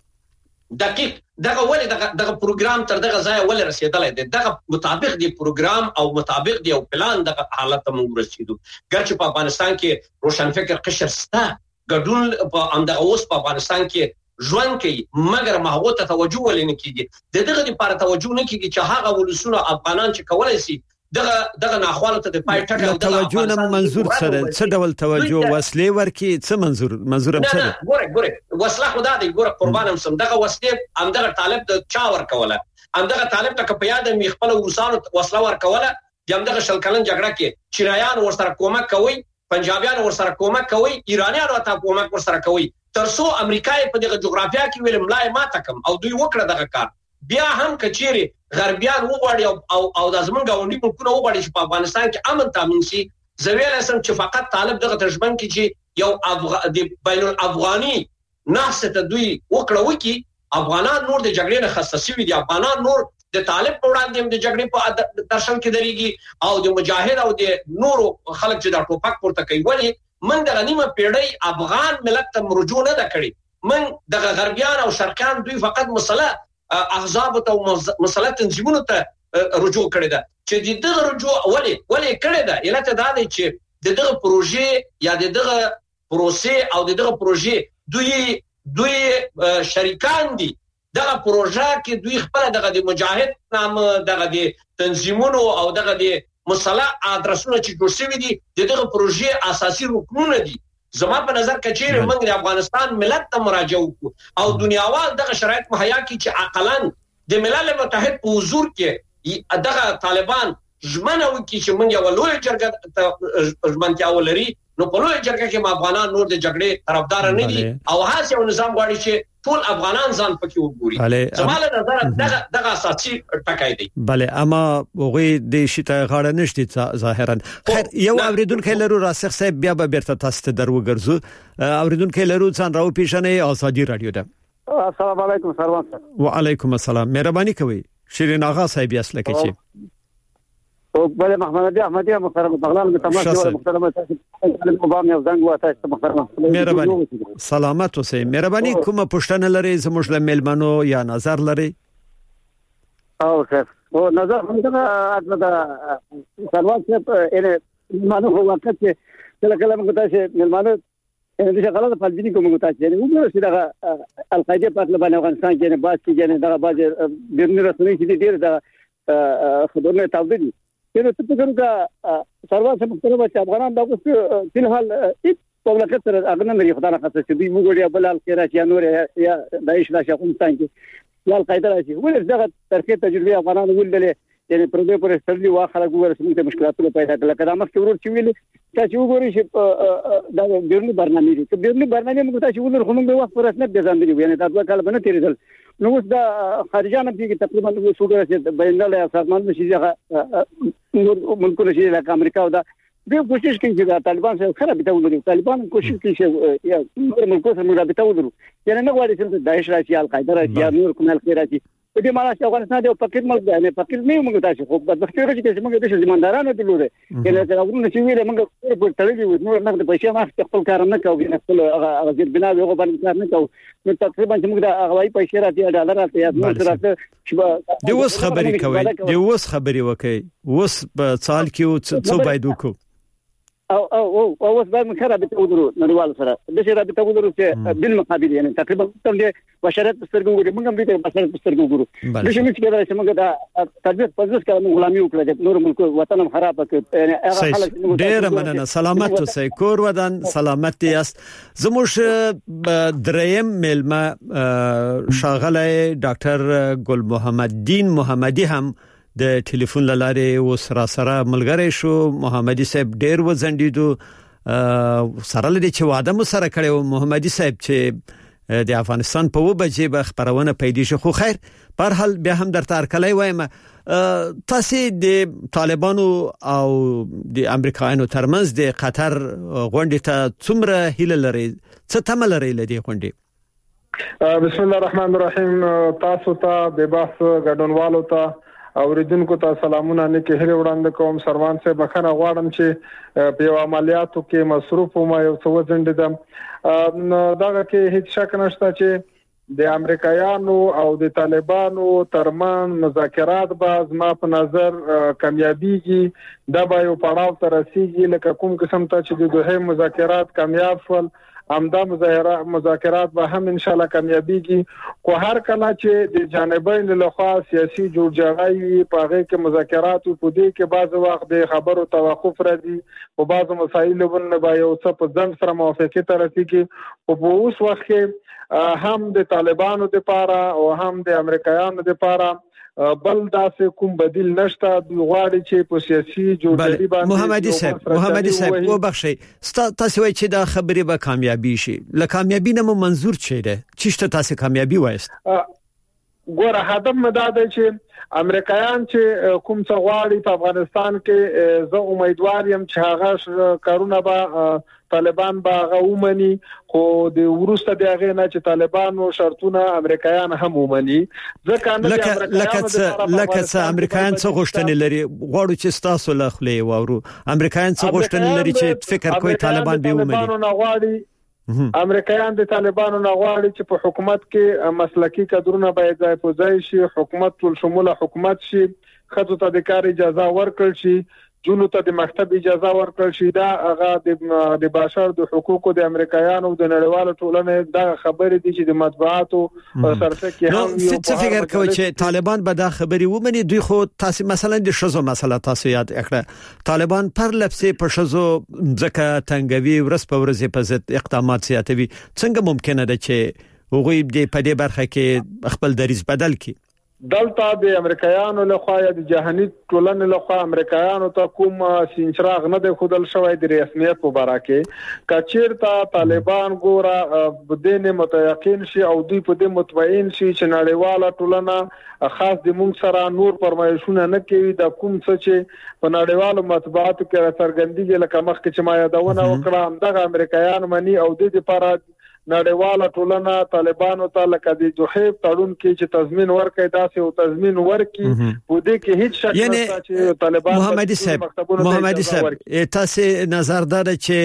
Speaker 5: دقیق دغه ولې دغه پروګرام تر دغه ځای ولې رسیدلای دی؟ دغه مطابق دی پروګرام او مطابق دی او پلان دغه حالت ته موږ رسیدو. ګرچې په افغانستان کې روشنفکر قشر ستا ګډون په اندغه اوس په افغانستان کې ژوند کوي مګر ماغه ته توجه ولې نه کیږي؟ دغه لپاره توجه نه کیږي چې هغه ولسونه افغانان چې کولای شي دغه ناخواله ته د پای ټکی او دغه
Speaker 3: توجه نه منظور سره څه ډول توجه وسلې ورکی څه منظور هم څه؟
Speaker 5: ګوره وسله خدا دی. ګوره قربانم سم دغه وسلې همدغه طالب د چا ورکوله همدغه طالب ته په یاد می خپل روسانو وسله ورکوله همدغه شلکلن جګړه کې چینایان ورسره کومک کوي پنجابیان ورسره کومک کوي ایرانیان ورته کومک ورسره کوي ترڅو امریکای په دغه جغرافیا کې ویل ملای ما تکم او دوی وکړه دغه کار. بیا هم کچيري غربيان وغواړي او د ازمن غونډي ملکونه وغواړي چې په افغانستان کې امن تامین شي. زویل اسم چې فقط طالب دغه ترجمن کې چې یو د بین الافغاني ناسته دوی وکړه وکي افغانان نور د جګړې نه خصصي وي. دي افغانان نور د طالب په وړاندې د جګړې په درشل کې دريږي او د مجاهد او د نورو خلک چې د ټوپک پورته کوي. ولی من د غنیمه پیړۍ افغان ملت ته رجوع نه کړي. من د غربيان او شرقيان دوی فقط مسله احزاب او مسله تنظیمونو ته رجوع کړی دا چې دغه رجوع ولی کړی دا علت دا دی چې دغه پروژې یا دغه پروسه او دغه پروژې دوی شریکان دي. دغه پروژه کې دوی خپل دغه د مجاهد نام دغه د تنظیمونو او دغه د مسله ادرسونه چې جوړ شوی دي دغه پروژې اساسي رکنونه دي. زما په نظر کچېره موږ د افغانستان ملت ته مراجعه وکړو او دنیاوال دغه شرایط مهیا کړي چې عقلان د ملل متحد په حضور کې دغه طالبان ژمنه وکړي چې موږ یو لوی جرګه ته ژمنتیا ولري. نو په لوی جرګه کې ما افغانان نور د جګړې طرفدار نه دي او هاڅ یو نظام غواړي چې ټول افغانان ځان پکې وګوري. زماله نظر دغه اساسي ټکی دی.
Speaker 3: بله اما وګي د شته غاړه نشته ظاهرا. خیر یو اوریدونکو لرو راسخ صاحب بیا به بیرته تاسو ته دروګرځو. اوریدونکو لرو ځان راو پیښنه ازادي رادیو ده.
Speaker 6: السلام علیکم سروان صاحب.
Speaker 3: وعلیکم السلام. مهرباني کوي شیرین آغا صاحب یاس لکه چې
Speaker 6: او بل محمد احمدی محترم بغلان د تمام محترم تاسو مبام یو زنګ واتای محترم.
Speaker 3: مهرباني سلامت اوسئ. مهرباني کومه پښتنه لري زموږ له ملمنو یا نظر لري؟
Speaker 6: او خیر او نظر همدغه اته سروان صاحب ملمنو وخت چې کله موږ تاسو ملمنو دا غلط فالبینی کوم تاسو نه وګورئ چې دا القاعده په اړه باندې افغانستان کې نه باز کې نه دا باز بیرونی رسنۍ چې ډیر دا خبرونه تاوده دي چې څه فکر دا سروان څه مختلفه چې افغانان دا اوس په حال هیڅ مملکت سره اغنه لري خدای نه خاصه چې دوی وګوري بل الخيرات یا نور یا داعش راشي افغانستان کې یا القاعده راشي ولې دا ترکیه تجربه افغانان ولدل یعنی پردې پر ستړي واخله ګوره سمته مشکلاتونه پیدا کړل کله مخکې ورور چې ویل چې وګوري چې دا بیرونی برنامه دي چې بیرونی برنامه موږ ته چې ولر خو موږ وخت پر اسنه ځاندري یعنی تاسو کله بنه تیریدل نو اوس دا خارجانه دي چې تقریبا وسوګره چې بینالمللي سازمان نشي ځکه نور ملکونه شي لکه امریکا او دا دوی کوشش کوي چې د طالبان سره خرابې ولري طالبان کوشش کوي چې یا نور ملکونو سره مرابطه ولري یعنی نه غواړي چې داعش راشي القاعده راشي یا نور کوم الخيرات په دې معنی چې افغانستان یو فقیر ملک دی نه فقیر نه موږ تاسو خو په دغه ټکی کې موږ د ځمندارانو دلوره یعنی چې راغلو چې ویل موږ په تړلې و نو نه د پیسې ما خپل کار نه کوي نه خپل غیر بنا یو باندې کار نه کوي نو تقریبا چې موږ د هغوی پیسې راځي ډالر راځي یا نور راځي چې
Speaker 3: د اوس خبرې کوي د اوس خبرې وکي اوس په سال کې څو باید وکړو
Speaker 6: او اوس باید موږ رابطه ودرو نړیوال سره د شي رابطه ودرو چې بالمقابل یعنی تقریبا تم دې بشرت سترګو ګوري موږ هم دې بشرت سترګو ګورو د شي چې دا چې موږ دا تدبیر پزوس کړو غلامي وکړه نور ملک وطن خراب کړ یعنی هغه خلک
Speaker 3: ډېر مننه سلامت اوسئ کور ودان سلامت یاست زموږ دریم ملما شاغله ډاکټر ګل محمد دین محمدي هم د ټلیفون لاره و سره ملګری شو محمدي صاحب ډېر وزندیدو سره لري چې واده مو سره کړو محمدي صاحب چې د افغانستان په وبجې به خبرونه پیدا شي خو خیر په هر حال بیا هم درته ارکلای وایم تاسو د طالبانو او د امریکایانو ترمنځ د قطر غونډې ته څومره هیله لري څه تمه لري لدی غونډې
Speaker 7: بسم الله الرحمن الرحیم تاسو ته د بحث ګډونوالو ته اوریدونکو ته سلامونه نه کې هره وړاندې کوم سروان سے بخنه غواړم چې په عملیاتو کې مصروف ما یو څو ځندم داګه کې هیڅ شک نشته چې د امریکایانو او د طالبانو ترمن مذاکرات باز ما په نظر کامیابیږي دا به یو پړاو ته رسیږي لکه کوم قسم ته چې د دوه مذاکرات کامیاب شول همدا مذاکرات به هم ان شاء الله کامیابیږي خو هر کله چې د جانبین له خوا سیاسي جوړجاړی په هغه کې مذاکرات په دې کې بعض وخت د خبرو توقف راځي او بعض مسایل باندې به یو څه په ځن سره موافقه ته رسیږي او په اوس وخت کې هم د طالبانو لپاره او هم د امریکایانو لپاره بل داسې کوم بدیل نشته د غواړي چې په سیاسي جوړجاړي باندې
Speaker 3: محمدي صاحب وبخشي تاسو وایي چې دا خبرې به کامیابی شي لکه کامیابی نه منظور چي ده چې تاسو کامیابی وایست
Speaker 7: ګوره هدف مدا ده چې امریکایان چې کوم څه غواړي په افغانستان کې زه امیدوار یم چې هغه کارونه به طالبان به ومني خو د ورسته دغه نه چې طالبانو شرطونه امریکایان هم ومني ځکه نه
Speaker 3: لکه امریکایان څه غوښتنې لري غواړو چې تاسو له خلې وورو امریکایان څه غوښتنې لري چې فکر کوي طالبان به ومني
Speaker 7: امریکایان د طالبانو نه غواړي چې په حکومت کې مسلکی کادرونه باید ځای په ځای شي حکومت ټول شموله حکومت شي خځو ته د کار اجازه ورکړل شي جنو ته د مکتب اجازه ورکړل شي دا هغه د بشر د حقوقو د امریکایانو د نړیوالو ټولنې دا خبرې دي چې د مطبوعاتو سرته کې هم یو
Speaker 3: څه فکر کوي چې طالبان به دا خبرې ومني دوی خو تاسو مثلا د شزو مسله تاسو یاد کړه طالبان پر لپسې په شزو ځکه تنګوي ورس په ورځ په ضد اقدامات زیاتوي څنګه ممکنه ده چې هغوی د په دې برخه کې خپل دریز بدل کړي
Speaker 7: دلته د امریکایانو له خوا د جهاني ټولنې له خوا امریکایانو ته کوم سینچراغ نه د خودل شوی د رسمیت په اړه کې کچیرته طالبان ګوره بدینه متيقن شي او دوی په دې مطمئن شي چې نړیواله ټولنه خاص د مونږ سره نور پرمایشونه نه کوي د کوم څه چې په نړیوالو مطبوعاتو کې څرګندېږي لکه مخکې چې ما یادونه وکړه همدغه امریکایان مني او د دې لپاره نړیواله ټولنه طالبانو ته لکه د جوهیب تړون کې چې تضمین ورکړي داسې او تضمین ورکړي په دې کې هیڅ شک نشته چې طالبان
Speaker 3: محمدي صاحب تاسو نظر دار چې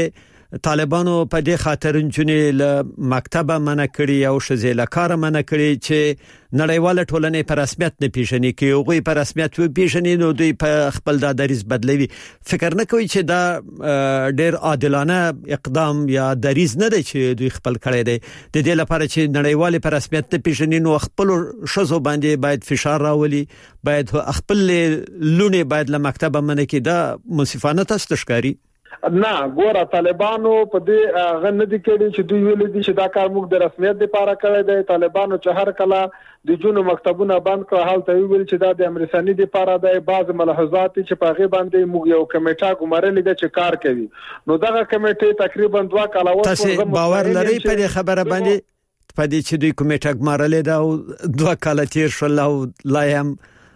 Speaker 3: طالبانو په دې خاطر جنې له مکتبه منع کړی او شزیله کار منع کړی چې نړیواله ټولنې په رسمیت نه پیژني کې هغه په رسمیت و پیژني نو دوی په خپل د دریز بدلوي. فکر نه کوي چې دا ډېر عادلانه اقدام یا دریز نه دی چې دوی خپل کړی دی. د دې لپاره چې نړیواله په رسمیت نه پیژني نو خپل شزو باندې باید فشار راولي، باید خپل لونه باید له مکتبه منع کړي. دا منصفانه تاسو تشکاري
Speaker 7: نه ګوره طالبانو په دې غن دي کېږي چې دوی ویل دي چې دا کار موږ د رسمیت لپاره کړی دی. طالبانو چې هر کله د جنو مکتبونه بند کړ حالت ویل چې دا د امریکایي لپاره دی. بعض ملاحظات چې په غي باندې موږ یو کمیټه ګمارلې ده چې کار کوي. نو دغه کمیټه تقریبا 2 کاله وروسته
Speaker 3: تاسو باور لرئ په خبره باندې په دې چې دوی کمیټه ګمارلې ده او 2 کاله تیر شول او لا هم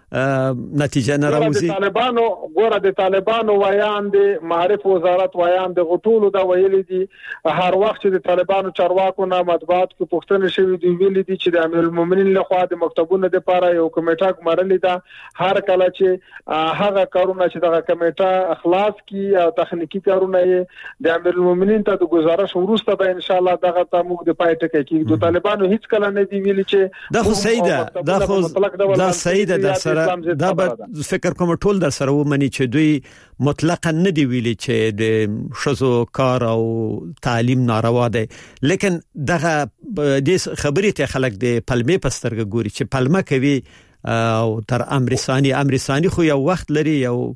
Speaker 3: نتیجه نه راوځي؟
Speaker 7: د طالبانو وایان د معرف وزارت وایان د غټولو دا ویلي دي هر وخت چې د طالبانو چارواکو نه مطبوعات کې پوښتنه شوې دي ویلي دي چې د امیر المؤمنین له خوا د مکتبونو لپاره یو کمیټه ګمارلې ده. هر کله چې هغه کارونه چې دغه کمیټه اخلاص کی او تخنیکی کارونه یې د امیر المؤمنین ته د گزارش وروسته به ان شاء الله دغه ته موږ د پای ټکی کې د طالبانو هیڅ کله نه دی ویلي چې
Speaker 3: دا خو سیده دا خو دا سیده د سره دا به فکر کوم ټول در سره ومني چې دوی مطلقاً نه دی ویلي چې د شزو کار او تعلیم ناروا دی. لیکن دغه د خبرې ته خلک د پلمې پسترګه ګوري چې پلمه کوي او تر امرسانی خو یو وخت لري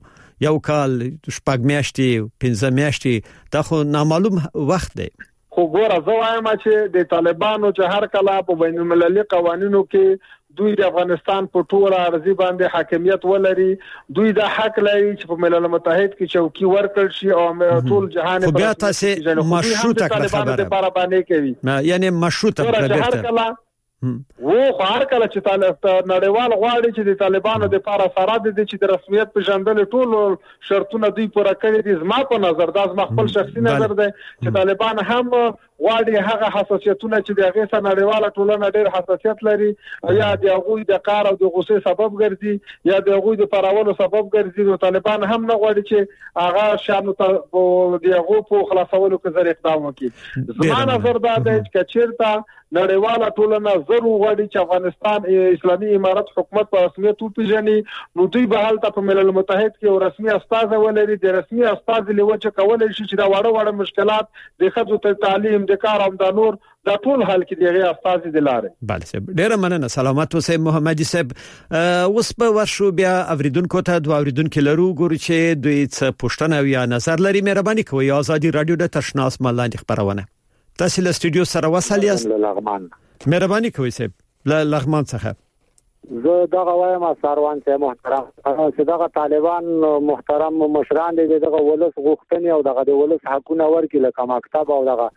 Speaker 3: یو کال شپږ میاشتې 15 میاشتې دا خو نامعلوم وخت دی.
Speaker 7: خو ګوره زه وایم چې د طالبانو چې هر کله په بین المللي قوانینو کې دوی د افغانستان په ټوله ارضی باندې حاکمیت ولري، دوی د حق لري چې په ملل متحد کې چوکي ورکړ شي او ټول جهان
Speaker 3: په بیا تاسو مشروطه خبره
Speaker 7: کوي
Speaker 3: یعنی مشروطه
Speaker 7: خبره وو هر کله چې طالب نړیوال غواړي چې د طالبانو د لپاره سره د چې د رسمیت په شاندل ټول شرطونه دوی پوره کړی دي. زما په نظر دا زما خپل شخصي نظر دی چې طالبان هم غواړي هغه حساسیتونه چې د هغه سره نړیواله ټولنه ډېر حساسیت لري یا د هغه د کار او د غصې سبب ګرځي یا د هغه د پرولو سبب ګرځي. نو طالبان هم نه غواړي چې هغه شامل د هغه په خلاصولو کې زر اقدام وکړي. زما نظر دا دی چې چیرته نړیواله ټولنه ضروري غواړي چې افغانستان اسلامي امارت حکومت په رسمیت وپیژني نو دوی به حالت په ملل متحد کې رسمي استاذ ولري. د رسمي استاذ لوچ کولای شي چې دا وړه مشکلات د خځو ته تعلیم د کار او د نور دا ټول حل کې دیغه استاذ د لارې.
Speaker 3: بله صاحب ډیره مننه. سلامات اوسئ محمدي صاحب. اوس په ورشو بیا اوریدونکو ته دوه اوریدونکو لرو ګورو چې دوی څه پوښتنه یا نظر لري. مهرباني کوئ آزادي رادیو د تشنا اسمان لاندې خبرونه تاسو له استودیو سره وصل یاست. مهرباني کوئ صاحب له لغمان څخه
Speaker 8: زه دا وایم ساروان ته محترم چې دا طالبان محترم مشران دي دغه ولس غوښتنې او دغه ولس حقونه ورکړي لکه مکتب او دغه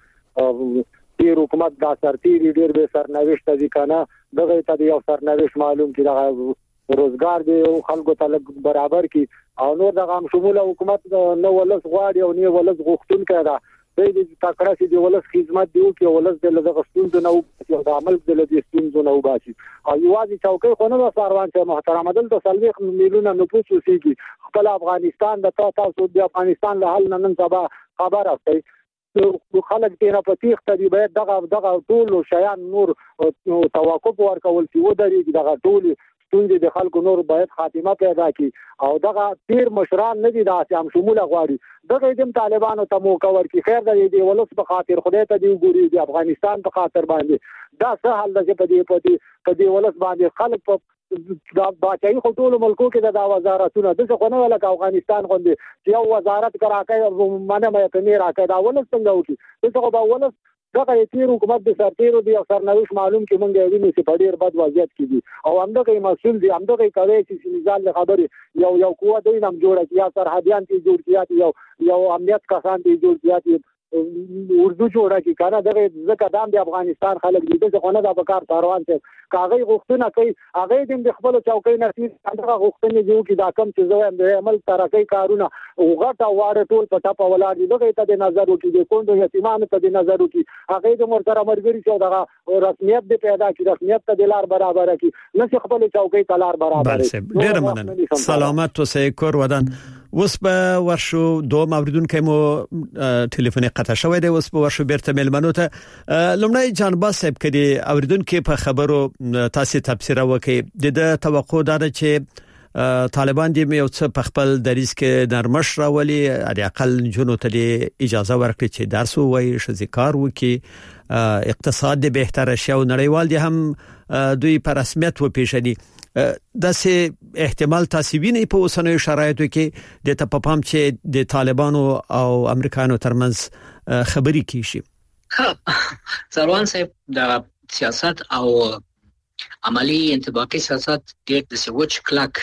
Speaker 8: تیر حکومت دا سرتیری ډیر به سرنوشت دي کنه دغه ته یو سرنوشت معلوم کی دغه روزګار دی خلکو ته برابر کی او نور دغه شمول حکومت نو ولس غواړي او نه ولس غوښتونکي دا د تاکړه چې د ولس خدمت دی او کې ولس د لغښتون د نو او د عمل د لدیستون د نو باسي او یوازې چوکۍ خو نه ساروان ته محترم عدل د سلويخ میلیونه نفوس اوسېږي. خپل افغانستان د تاسو د افغانستان له حل نن سبا خبر اخلي خلک تیرا پتیخ ته باید دغه ټول شیان نور توقف ورکول سی و درې دغه ټول ستونزې د خلکو نور باید خاتمه پیدا کی او دغه تیر مشران نه دي داسې هم شمول غواړي دغه دیم طالبانو ته موقع ورکړي. خیر دی ولس په خاطر خدای ته دی ګوري د افغانستان په خاطر باندې دا څه حل ده چې په دې ولس باندې خلک په دا باچای خو ټول ملکو کې د وزارتونو د څه نه ولکه افغانستان غوندي چې یو وزارت کراکای منه مې ته نه راکای دا ولس څنګه وکړي دغه به ولس دغه تیر حکومت د سرتیرو دی سرنوشت معلوم کې مونږ ویني چې په ډیر بد وضعیت کې دي او همدغه مسول دي همدغه کوي چې ځان له خبرې یو قوت دی نم جوړه کیا سرحديان ته جوړ کیا یو امنیت کسان ته جوړ کیا اردو جوړه کی کنه دغه ځکه دام د افغانستان خلک دي چې خونه د بکار کاروان ته کاغذ غوښتنه کوي هغه د خپل چوکۍ نصیب هغه غوښتنه دیو کی دا کم چې زو هم عمل ترقی کارونه او غټه واړه ټول په ټاپه ولاړ دي دغه ته د نظر وکي د کوم د یتیمانو ته د نظر وکي هغه د مرتر مرګري چې دغه رسمیت د پیدا کی رسمیت ته د لار برابر کی نس خپل چوکۍ تلار برابر
Speaker 3: ډیر مننه. سلامات اوسئ کور ودان. اوس په ورشو دوه اوریدونکو مو ټلیفوني قطع شوې د اوس په ورشو بیرته ملمنو ته لمړی جانباز صاحب کړي اوریدونکو په خبرو تاسو تفسیر وکړي د توقع دا چې طالبان دې یو څه په خپل دریس کې نرمش راولي علي اقل جنو ته اجازه ورکړي چې درس وایي شذکار وکي اقتصاد دې بهتر شي او نړیوال دې هم دوی په رسمیت و پیژني دا سه احتمال تاسبینه په اوسنوي شرایطو کې د تپپام چې د طالبانو او امریکایانو ترمنځ خبري کیږي
Speaker 4: سروان صاحب د سیاست او عملی انطباقی سیاست ډېر د سوچ کلک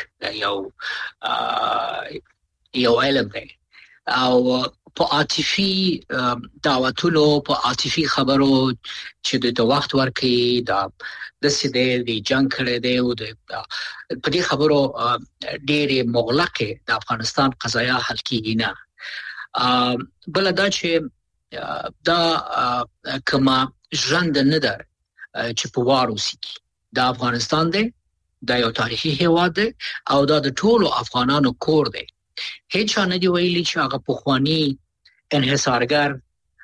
Speaker 4: یو علم دی او په عاطفي دعوتونو په عاطفي خبرو چې د وخت ورکې د سیده د جنگ کړي دی او په دې خبرو ډېر مغلقه د افغانستان قضایا حل کیږي نه بل دا چې دا کما ژوند نه ده چې په وارو سکی د افغانستان دی دا یو تاریخي هیواد دی او دا د ټولو افغانانو کور دی هیڅ نه دی ویلي چې هغه پخوانی انحصارګر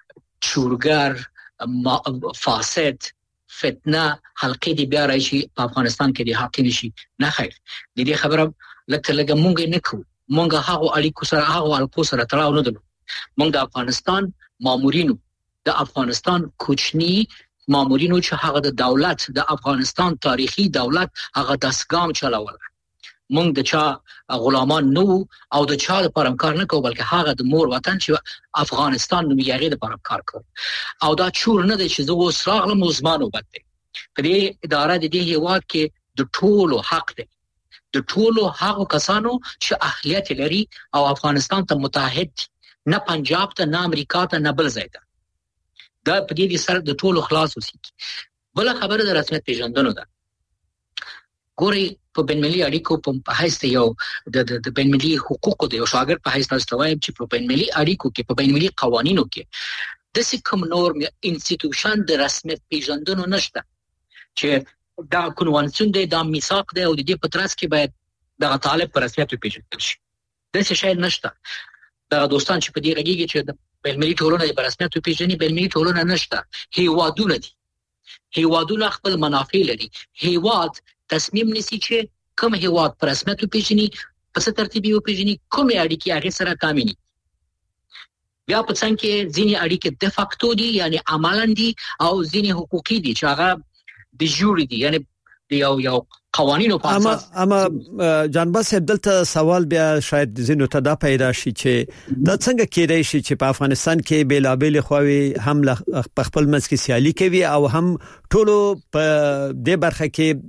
Speaker 4: چورګر فاسد فتنه حلقې دی بیا راشي په افغانستان کې دی حاکم شي نه خیر د دې خبره لکه مونږ نه کوو مونږ هغه اړیکو سره هغه اړیکو سره تړاو نه درلود مونږ د افغانستان مامورینو د افغانستان کوچنی مامورینو چې هغه د دولت د افغانستان تاریخي دولت هغه دسګام چلاول مونږ د چا غلامان نو او د چا لپاره کار نه کوو بلکې هغه د مور وطن چې افغانستان نو یې لپاره کار کوي او دا چور نه دی چې زه اوس راغلم مزمانو بده په دې اداره د دې هیواد کې د ټولو حق دی د ټولو هغه کسانو چې اهلیت لري او افغانستان ته متحد نه پنجاب ته نه امریکا ته نه بل ځای ته دا په دې سره د ټولو خلاص وسی بل خبره د رسمیت پیژندنه ده ګوري په بین‌المللي اړیکو په حیث یو د بین‌المللي حقوقو د یو شاګرد په حیث تاسو وایم چې په بین‌المللي اړیکو کې په بین‌المللي قوانینو کې د سکم نورم انسټیټیوشن د رسمیت پیژندنه نشته چې دا کنوانسیون دی دا میثاق دی او د دې په ترڅ کې باید د طالب پر رسمیت پیژندل شي د څه شی نشته دا دوستان چې په دې رګیږي چې بین‌المللي ټولنه د رسمیت پیژني بین‌المللي ټولنه نشته هیوادونه دي هیوادونه خپل منافع لري هیواد تصمیم نیسي چې کوم هیواد پر رسمیت پیژني په څه ترتیب یو پیژني کوم اړیکې هغه سره کامینی بیا په څنګه کې ځینې اړیکې د فاکتو دي یعنی عملاً دي او ځینې حقوقي دي چې هغه د جوړ دي یعنی یو قوانینو په اساس
Speaker 3: اما جانباز صاحب دلته سوال بیا شاید زینو ته دا پیدا شي چې دا څنګه کېدای شي چې په افغانستان کې بیلابل خوي هم په خپل منځ کې سیالي کوي او هم ټولو په دې برخه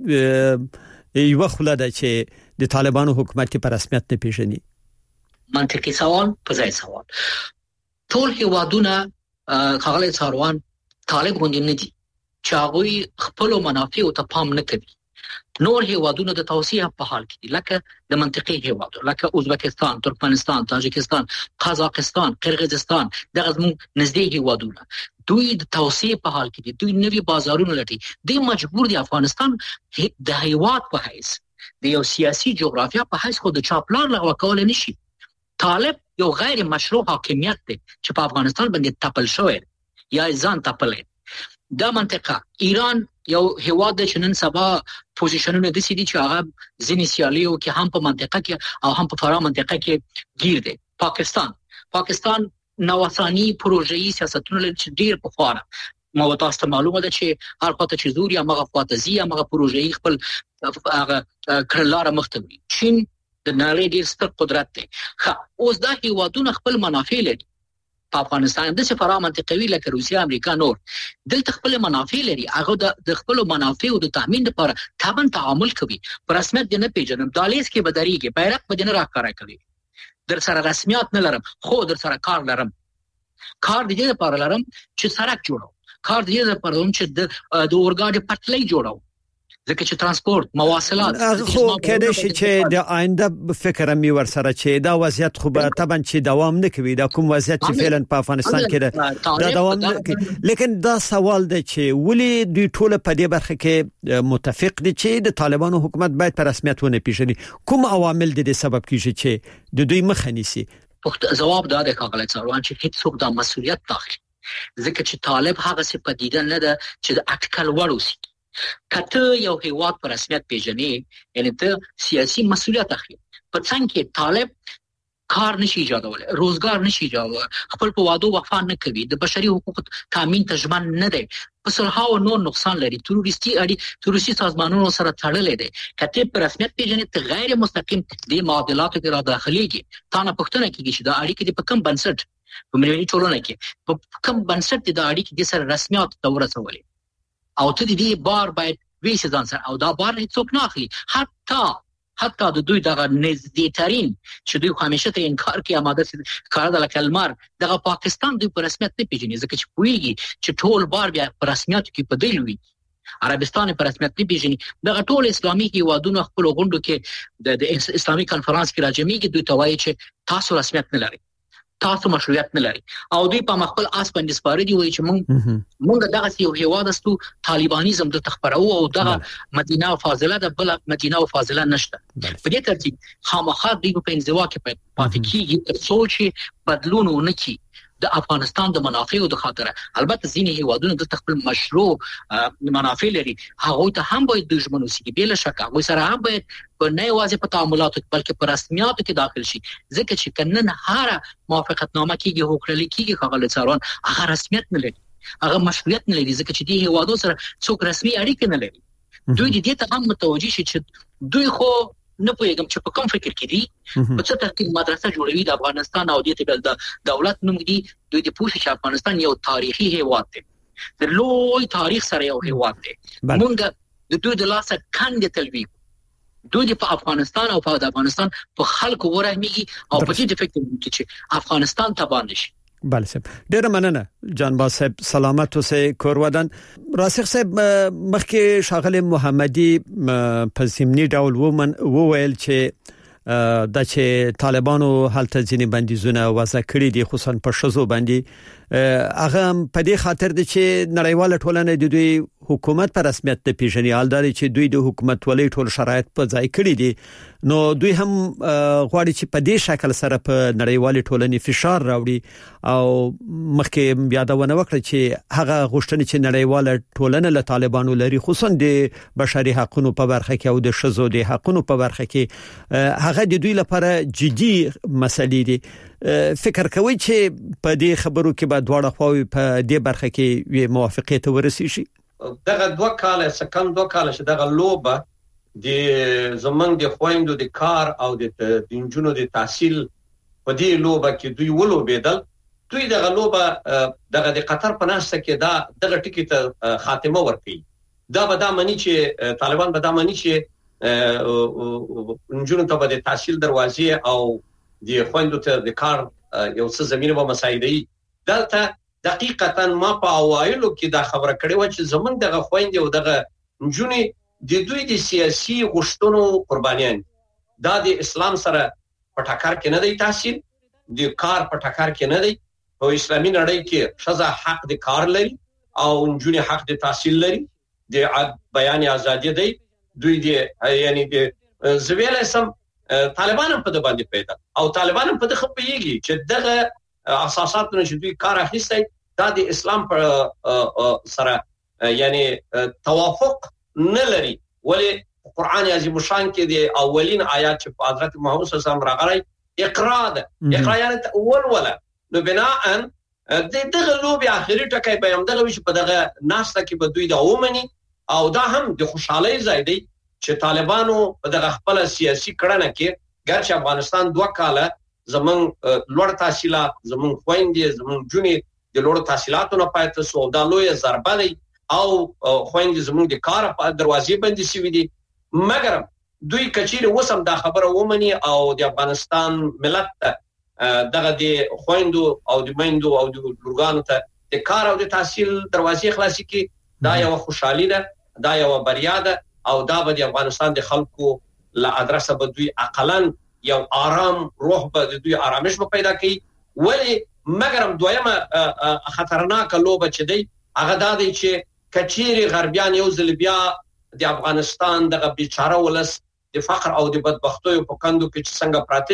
Speaker 3: کې یو خله ده چې د طالبانو حکومت په رسمیت نه پیژني
Speaker 4: منطقي سوال په ځای سوال ټول هیوادونه خغله څاروان طالب غوندي نه دي چې هغه خپل منافع ته پام نه کوي نور هیوادونه د توسعه په حال کې دي لکه د منطقي هیوادو لکه ازبکستان ترکمنستان تاجکستان قزاقستان قرغیزستان دغه نږدې هیوادونه دوی د توسعه په حال کې دي دوی نوي بازارونه لټي دوی مجبور دي افغانستان د هیواد په حیث د یو سیاسي جغرافیه په حیث خود چاپلار لغوه کول نشي طالب یو غیر مشروع حاکمیت دی چې په افغانستان باندې تپل شوی یا ځان تپل دا منطقه ایران یو هیواد چې نن سبا پوزیشنونه د سړي چې هغه ځینې سیالیو کې هم په منطقه کې او هم په فرا منطقه کې گیر دي پاکستان نوسانی پروژې سیاستونه چې ډیر په خواله مو تاسو ته معلومه ده چې هر خاطر چې زوري هغه خواته زی هغه پروژې خپل هغه کړلاره مختوي چین د نړۍ ډیر ستر قدرت دی اوس دا هیوادونه خپل منافع لري په افغانستان د سفاره منطقوي لکه روسیا امریکا نور دلته خپل منافع لري هغه د خپل منافع او د تامین لپاره تابع تعامل کوي پر رسمیت نه پیژنم دالیز کې بدريږي بیرق بدنه راکاره کوي در سره رسمیت نه لرم خو در سره کار لرم کار دې لپاره لرم چې سړک جوړو کار دې لپاره لرم چې د اورګاډي پټلۍ جوړو ځکه چې ترانسپورت مواصلات
Speaker 3: خو کېدای شي چې د آینده فکر مې ورسره چې دا وضعیت خو به طبعا چې دوام نه کوي دا کوم وضعیت چې فعلا په افغانستان کې دا دوام نه کوي لیکن دا سوال دی چې ولی دوی ټول په دې برخه کې متفق دي چې د طالبانو حکومت باید په رسمیت ونه پیژني کوم عوامل دي سبب کیږي چې د دوی مخه نیسي
Speaker 4: جواب دا د کاغله څاروان چې هیڅوک د مسولیت تاخلي ځکه چې طالب هغه څه پدیده نه ده چې د اټکل وړوسی کته یو هیواد پر رسمیت پیژنې یعنی ته سیاسي مسولیت اخلي په څنګه کې طالب کار نشي ایجادول روزګار نشي ایجادول خپل په وادو وفا نه کوي د بشري حقوقو تامین تضمین نه دی په صلح او نور نقصان لري تروریستي سازمانونو سره تړلې دي کته په رسمیت پیژنې ته غیر مستقیم د معادلاتو کې را داخليږي تا نه پښتنه کېږي چې د اړیکې په کم بنسټ په ملي ټولنه کې په کم بنسټ د اړیکې د سره رسمیت ته ورسولې او ته دې بار باید ویسه ځان سره او دا بار هیڅوک نه اخلي حتی د دوی دغه نږدې ترين چې دوی همیشه ته انکار کوي آماده سي کار د کلمار دغه پاکستان دوی په رسمیت نه پیژني ځکه چې پويږي چې ټول بار بیا په رسمیت کې په دلوي عربستان په رسمیت نه پیژني دغه ټول اسلامي هیوادونو خپل غونډو کې د اسلامي کانفرنس کې راجميږي دوی توایي چې تاسو رسمیت نه لري تاسو مشروعیت نه لري او دوی په مخبل آس باندې سپاره دي وایي چې مونږ دغه یو هیواد استو طالبانیزم د تخبرو او دغه مدینه او فاضله د بل مدینه او فاضله نشته په دې ترتیب خامخا دوی په انزوا کې پاتې کیږي تر څو چې بدلون ونکړي د افغانستان د منافعو د خاطره البته ځینې هیوادونو د خپل مشروع منافع لري هغه ته هم باید دښمن وسیږي بل شک هغه سره هم باید په نه واځي په تعاملاتو بلکې په رسمیاتو کې داخل شي ځکه چې کنن هر موافقتنامه کېږي هوکړه کېږي خغل څارون هغه رسمیت نه لري هغه مشروعیت نه لري ځکه چې دې هیوادو سره څوک رسمي اړیکې نه لري دوی دې ته هم متوجي شي چې دوی خو نه پوهیږم چې په کوم فکر کې دي په څه ترتیب مدرسه جوړوي د افغانستان او دې ته بل د دولت نوم دی دوی د پوښتنه چې افغانستان یو تاریخي هیواد دی د لوی تاریخ سره یو هیواد دی مونږ د دوی د لاسه کاندې تلوي دوی په افغانستان او په افغانستان په خلکو ورهميږي او په دې فکر کې چې افغانستان تباه نشي
Speaker 3: بله صاحب ډیره مننه جانباز صاحب سلامت اوسئ کور ودان راسخ صاحب مخکې شاغل محمدي په ضمني ډول وویل چې د چې طالبانو حالت ځینې بندیزونه وضع کړی دي خصوصا په شزو باندې هغه په دې خاطر دي چې نړیواله ټولنه د دوی حکومت پر رسمیت د پیژنې حال دي چې دوی د حکومت ولې ټول شرایط په ځای کړی دي نو دوی هم غواړي چې په دې شکل سره په نړیواله ټولنې فشار راوړي او مخکې یادونه وکړه چې هغه غوښتنې چې نړیواله ټولنه له طالبانو لري خصوصا د بشري حقوقو په برخه کې او د شذو د حقوقو په برخه کې هغه د دوی لپاره جدي مسلې دي فکر کوي چې په دې خبرو کې به دواړه خواوې په دې برخه کې موافقت ورسیږي
Speaker 5: دغه 2 کال چې دغه لوبه د زمنګ د خويندو د کار او د انجونو د تحصیل په دې لوبه کې دوی ولوبېدل دوی دغه لوبه دغه د قطر په ناشته کې دغه ټکی ته خاتمه ورکړي دا به دا معنی چې طالبان به دا معنی چې انجونو ته د تحصیل دروازې او د خويندو ته د کار یو څه زمينه به مساعدي دلته دقیقاً ما په اوایلو کې دا خبره کړې و چې زمونږ دغه خويندې او دغه نجونې د دوی د سیاسي غوښتنو قربانيان دا د اسلام سره په ټکر کې نه دی تحصیل د کار په ټکر کې نه دی په اسلامي نړۍ کې شذا حق د کار لري او نجونې حق د تحصیل لري د بیان ازادي دی دوی د یعنی د زویل سم طالبان په د باندې پیدا او طالبان په د خپيږي چې دغه اساسات نه چې دوی کار اخیستي دا د اسلام پر سره یعنی توافق نه لري ولی قرآن عظیم شان کې د اولین آیات چې په حضرت محمد صلی الله علیه وسلم راغلي اقرا یعنی اول ولا نو بناء دغه لوبي اخري ټکي به هم دغه په دغه ناشته کې به دوی د اومني او دا هم د خوشحالي ځای دی چې طالبانو په دغه خپل سیاسي کړنه کې ګرچې افغانستان 2 کاله زمون لوړ تحصیلات زمون خويندې زمون جونې د لوړ تحصیلاتو نه پاتې سو دا لوی ضربه دی او خويندې زمون د کار په دروازې باندې سوي دي مګر دوی کچیر وسم دا خبره ومني او د افغانستان ملت دغه د خويندو او د میندو او د لورګانو ته د کار او د تحصیل دروازې خلاصي کی دا یو خوشحالي ده دا یو بریا ده او دا به د افغانستان د خلکو لا ادرسه به دوی عقلن یو آرام روح به دوی آرامش به پیدا کوي ولی مګرم دویمه خطرناک لوبه چې دی هغه دا دی چې کچيري غربيان یو ځل بیا د افغانستان دغه بیچاره ولس د فقر او د بدبختیو په کندو کې څنګه پراته دي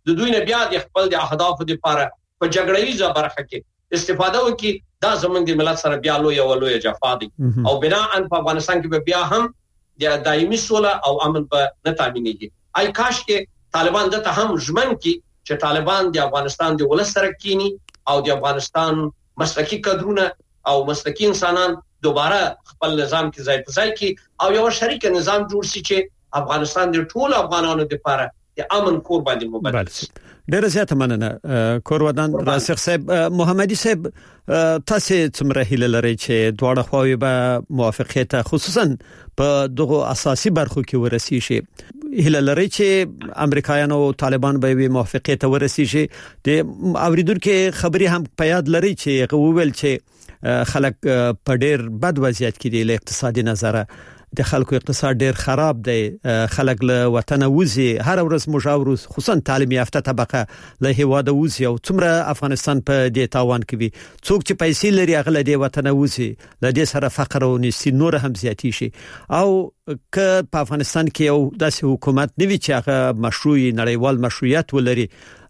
Speaker 5: د دوی نه بیا د خپل د اهدافو لپاره په جګړه‌یزه برخه کې استفاده وکړي دا زمونږ د ملت سره بیا لوی جفا دي او بنا ان په افغانستان کې بیا هم د دایمي سوله او امن په نتامینېږي آی کاش کې طالبان دته هم ژمن کی چې طالبان د افغانستان د ولس سره کینی او د افغانستان مسلکی کادرونه او مسلکی انسانان دوباره خپل نظام کې ځای په ځای کې او یو شریک نظام جوړ شي چې افغانستان د ټول افغانانو لپاره د امن کور باندې مبادله شي.
Speaker 3: ډېر زیات مننه کور ودان راسخ صاحب. محمدي صاحب تاسو څومره هیله لرئ چې دواړه خواوې به موافقت خصوصا په دغه اساسي برخو کې ورسیږي شي؟ هیله لرئ چې امریکایانو او طالبان به موافقت ورسیږي؟ د اوریدونکو خبري هم په یاد لرئ چې غوول چې خلک په ډېر بد وضعیت کې دي له اقتصادي نظره د خلکو اقتصاد ډیر خراب دی خلک له وطن وځي هر ورځ مجاور خصوصا تعلیم یافته طبقه له هواده وځي او څومره افغانستان په دې تاوان کې وي څوک چې پیسې لري هغه د وطن وځي له دې سره فقر او نسي نور هم زیاتی شي او که په افغانستان کې یو داسې حکومت نوي چې هغه مشروعي نړیوال مشروعیت ولري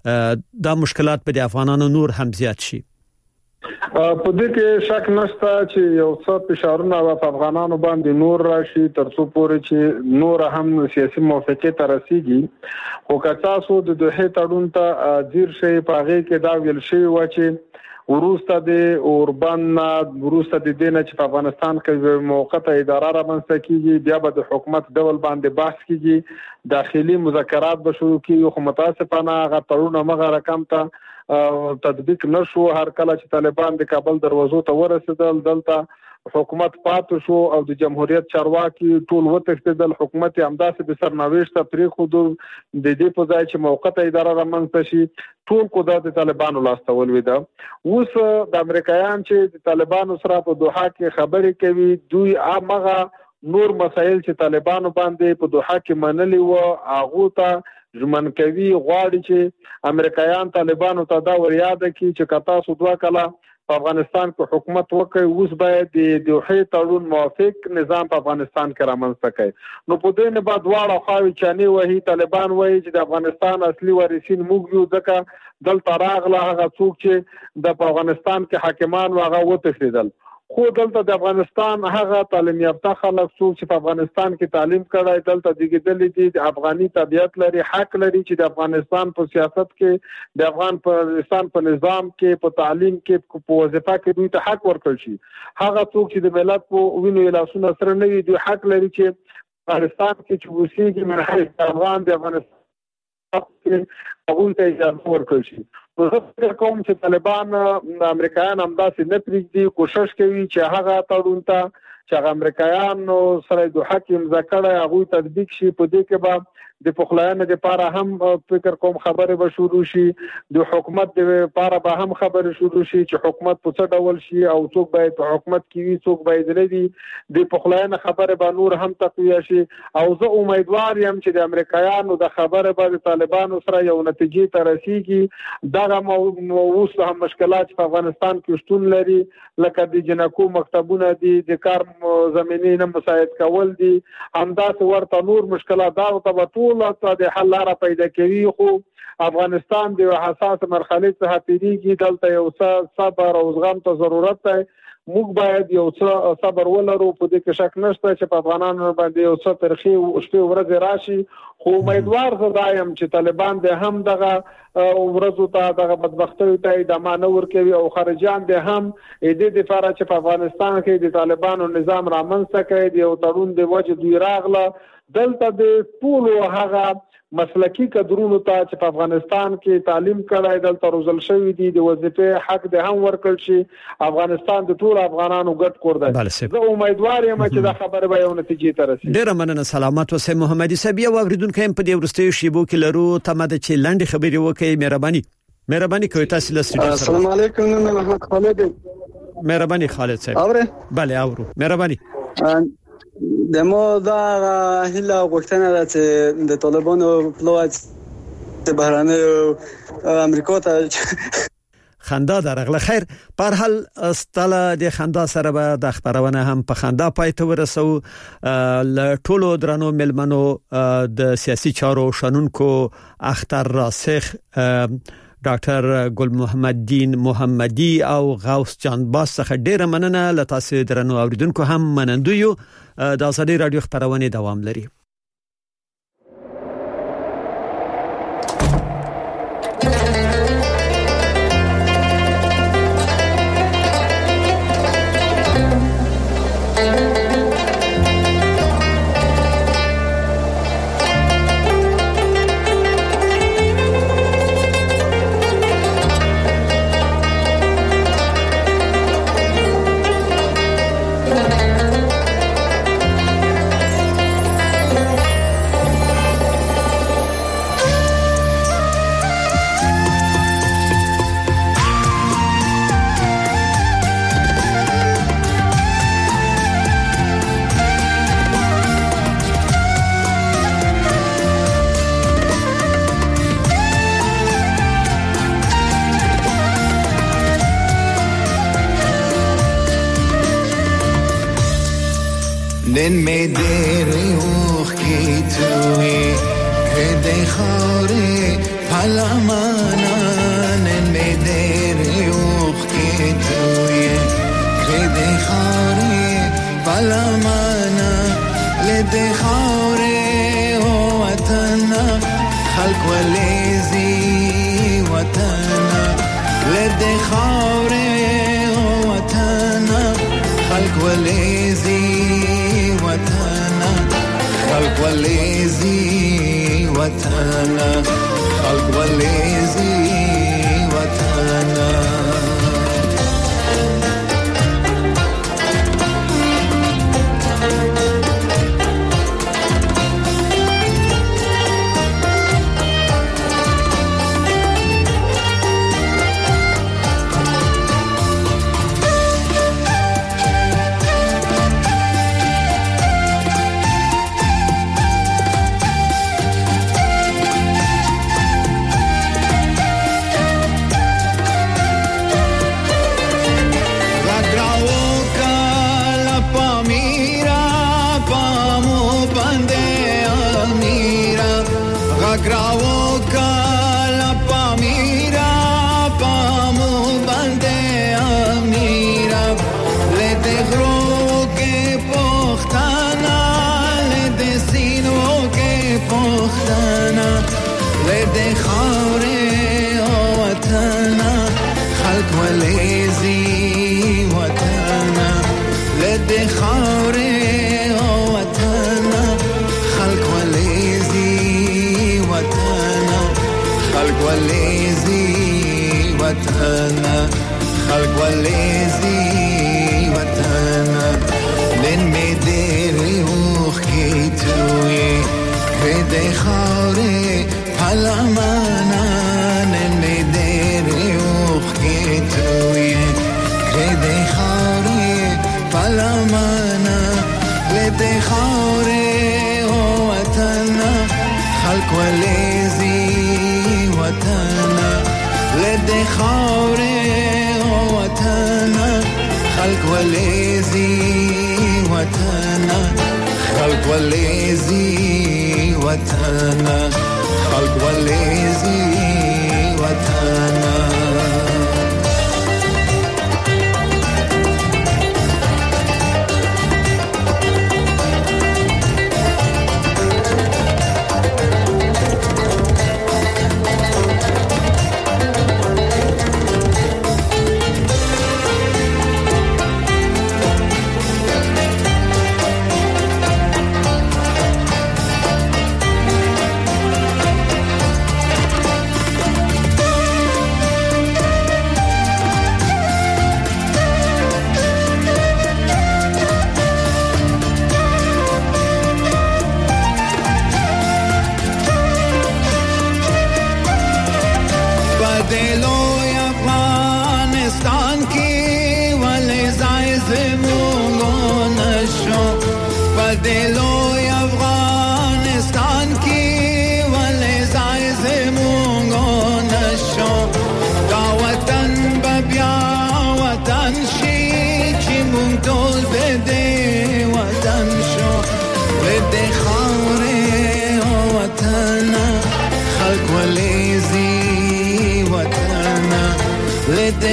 Speaker 3: دا مشکلات په افغانانو نور هم زیات شي.
Speaker 7: په دې کې شک نشته چې یو څه فشارونه په افغانانو باندې نور راشي ترڅو پورې چې نور هم سیاسي موافقت رسیږي خو که تاسو د دوه تړون ته ځیر شي په هغه کې دا ویل شي و چې ورسته د اوربان ورسته د دینه چې په افغانستان کې موقته اداره را منځته کیږي بیا به د حکومت ډول باندې بحث کیږي داخلي مذاکرات به شروع کیږي خو متاسفانه هغه تړون مغه رقم ته تطبیق نشو هر کله چې طالبان د کابل دروازو ته ورسېدل دلته حکومت پاتې شو او د جمهوریت چارواکي ټول وتښتېدل حکومت همداسې به سرنوشت پرې خو د دې په ځای چې موقته اداره رامنځته شي ټول قدرت د طالبانو لاس ته ولوي دا اوس د امریکایان چې د طالبانو سره په دوحه کې خبرې کوي دوی هغه نور مسایل چې طالبانو باندې په دوحه کې منلي و هغه ته ژمن کوي غواړي چې امریکایان طالبانو ته دا وریاده کوي چې کتا سو دوه کله په افغانستان کې حکومت وکړي اوس باید د دوحه تړون موافق نظام په افغانستان کې رامنځته کړي نو په دې نه بعد واړه خاوي چاني وਹੀ طالبان وایي چې د افغانستان اصلي وارثین موږ یو ځکه دلته راغله هغه څوک چې د افغانستان کې حاکمان واغه وتښتیدل خو دلته د افغانستان هغه تعلیم یافته خلک څوک چې په افغانستان کې تعلیم کړای دلته دیګدلې دي د افغاني طبيعت لري حق لري چې د افغانستان په سیاست کې د افغانستان په نظام کې په تعلیم کې په وظیفه کې دوی ته حق ورکړل شي هغه څوک چې د ملت په وینو لاسونه سره نه وي دوی حق لري چې افغانستان کې چې وسیږي مرحله افغان د افغانستان کې هغه ته اجازه ورکړل شي زه فکر کوم چې طالبان امریکایان همداسې نه پرېږدي کوشش کوي چې هغه تړون ته چې هغه امریکایان سره د حق امضا کړی هغه تطبیق شي په دې کې به د پخلاینې لپاره هم فکر کوم خبره به شروع شي د حکومت لپاره به هم خبره شروع شي چې حکومت په څه ډول شي او څوک باید په حکومت کې وي څوک باید لري د پخلاینې خبره به نور هم تقویه شي او زه امیدوار یم چې د امریکایانو د خبره به د طالبانو سره یو نتیجې ته رسیږي دغه اوس هم مشکلات په افغانستان کې شتون لري لکه د جنکو مکتبونه دي د کار زمینه نه مساعد کول دي همداسې ورته نور مشکلات دا ته ټول د حل لاره پیدا کوي خو افغانستان د حساس مرحله څخه تیریږي دلته یو څه صبر او زغم ته ضرورت دی موږ باید یو څه صبر ولرو په دې کې شک نشته چې په افغانانو باندې یو څه ترخی او شپه ورځ راشي خو امیدوار زدایم چې طالبان د هم دغه ورځو ته دغه بدبختۍ ته د مانور کوي او خارجيان د هم د لپاره چې په افغانستان کې د طالبانو نظام رامنځته کوي د یو تړون د وجه دوی راغله دلته د ټول هغه مسلکی کډرونو ته چې په افغانستان کې تعلیم کړای دلته روزل شوی دي د وظیفه حق د هم ورکړل شي افغانستان د ټول افغانانو ګډ کور دی زه امیدوار یم چې دا خبره به یو نتیجې ته رسیږي
Speaker 3: ډیر مننه سلامات اوسئ محمدي صاحب یو اوریدونکو هم په دې ورستیو شیبو کې لرو تماده چې لاندې خبرې وکړي مهرباني کوئ تاسو له سټډیو سره
Speaker 9: السلام علیکم نن محمد خالد
Speaker 3: مهرباني خالد صاحب
Speaker 9: اوره
Speaker 3: بله اورو مهرباني
Speaker 9: دمو دا هله غوښتنه ده چې د طالبانو پلوات د بهرانه امریکا ته
Speaker 3: خندا درغله. خیر په هر حال ستاله د خندا سره به د خبرونه هم په خندا پای ته ورسو. ل ټولو درنو ملمنو د سیاسي چارو شنونکو اختر راسخ ډاکټر ګل محمد دین محمدي او غوث جان باس څخه ډیره مننه. لتاسو درنو اوریدونکو هم منندو یو. د آزادي رادیو خبرونه دوام لري.
Speaker 10: دن میں دیر اوخ کی توی کدے خورے پھلا مانا. دن میں دیر اوخ کی توی کدے خورے پھلا مانا. لدے خورے او وطنا خلق ولیزی وطنا. لدے خورے او وطنا خلق ولیزی وطنا. خلق وليزي وطنا. خلق وليزي وطنا. خلق وليزي وطنا. لن مدير روخ كيتوي كده خوري پلا مانا. لن مدير روخ كيتوي كده خوري پلا مانا. لده خوري وطنا خلق وليزي وطنا. لده خوري وطنا خلق وليزي وطنا. خلق وليزي وطنا. خلق وليزي وطنا.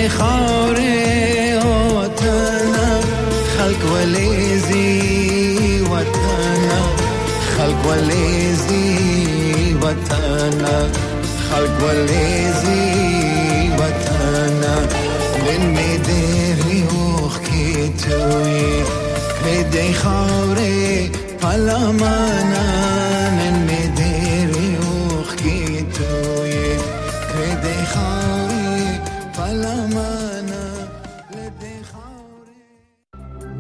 Speaker 10: خاره وطن خلق وليزي وطن خلق وليزي وطن خلق وليزي وطن من مدري وخيتوي كدي خاره پلمانا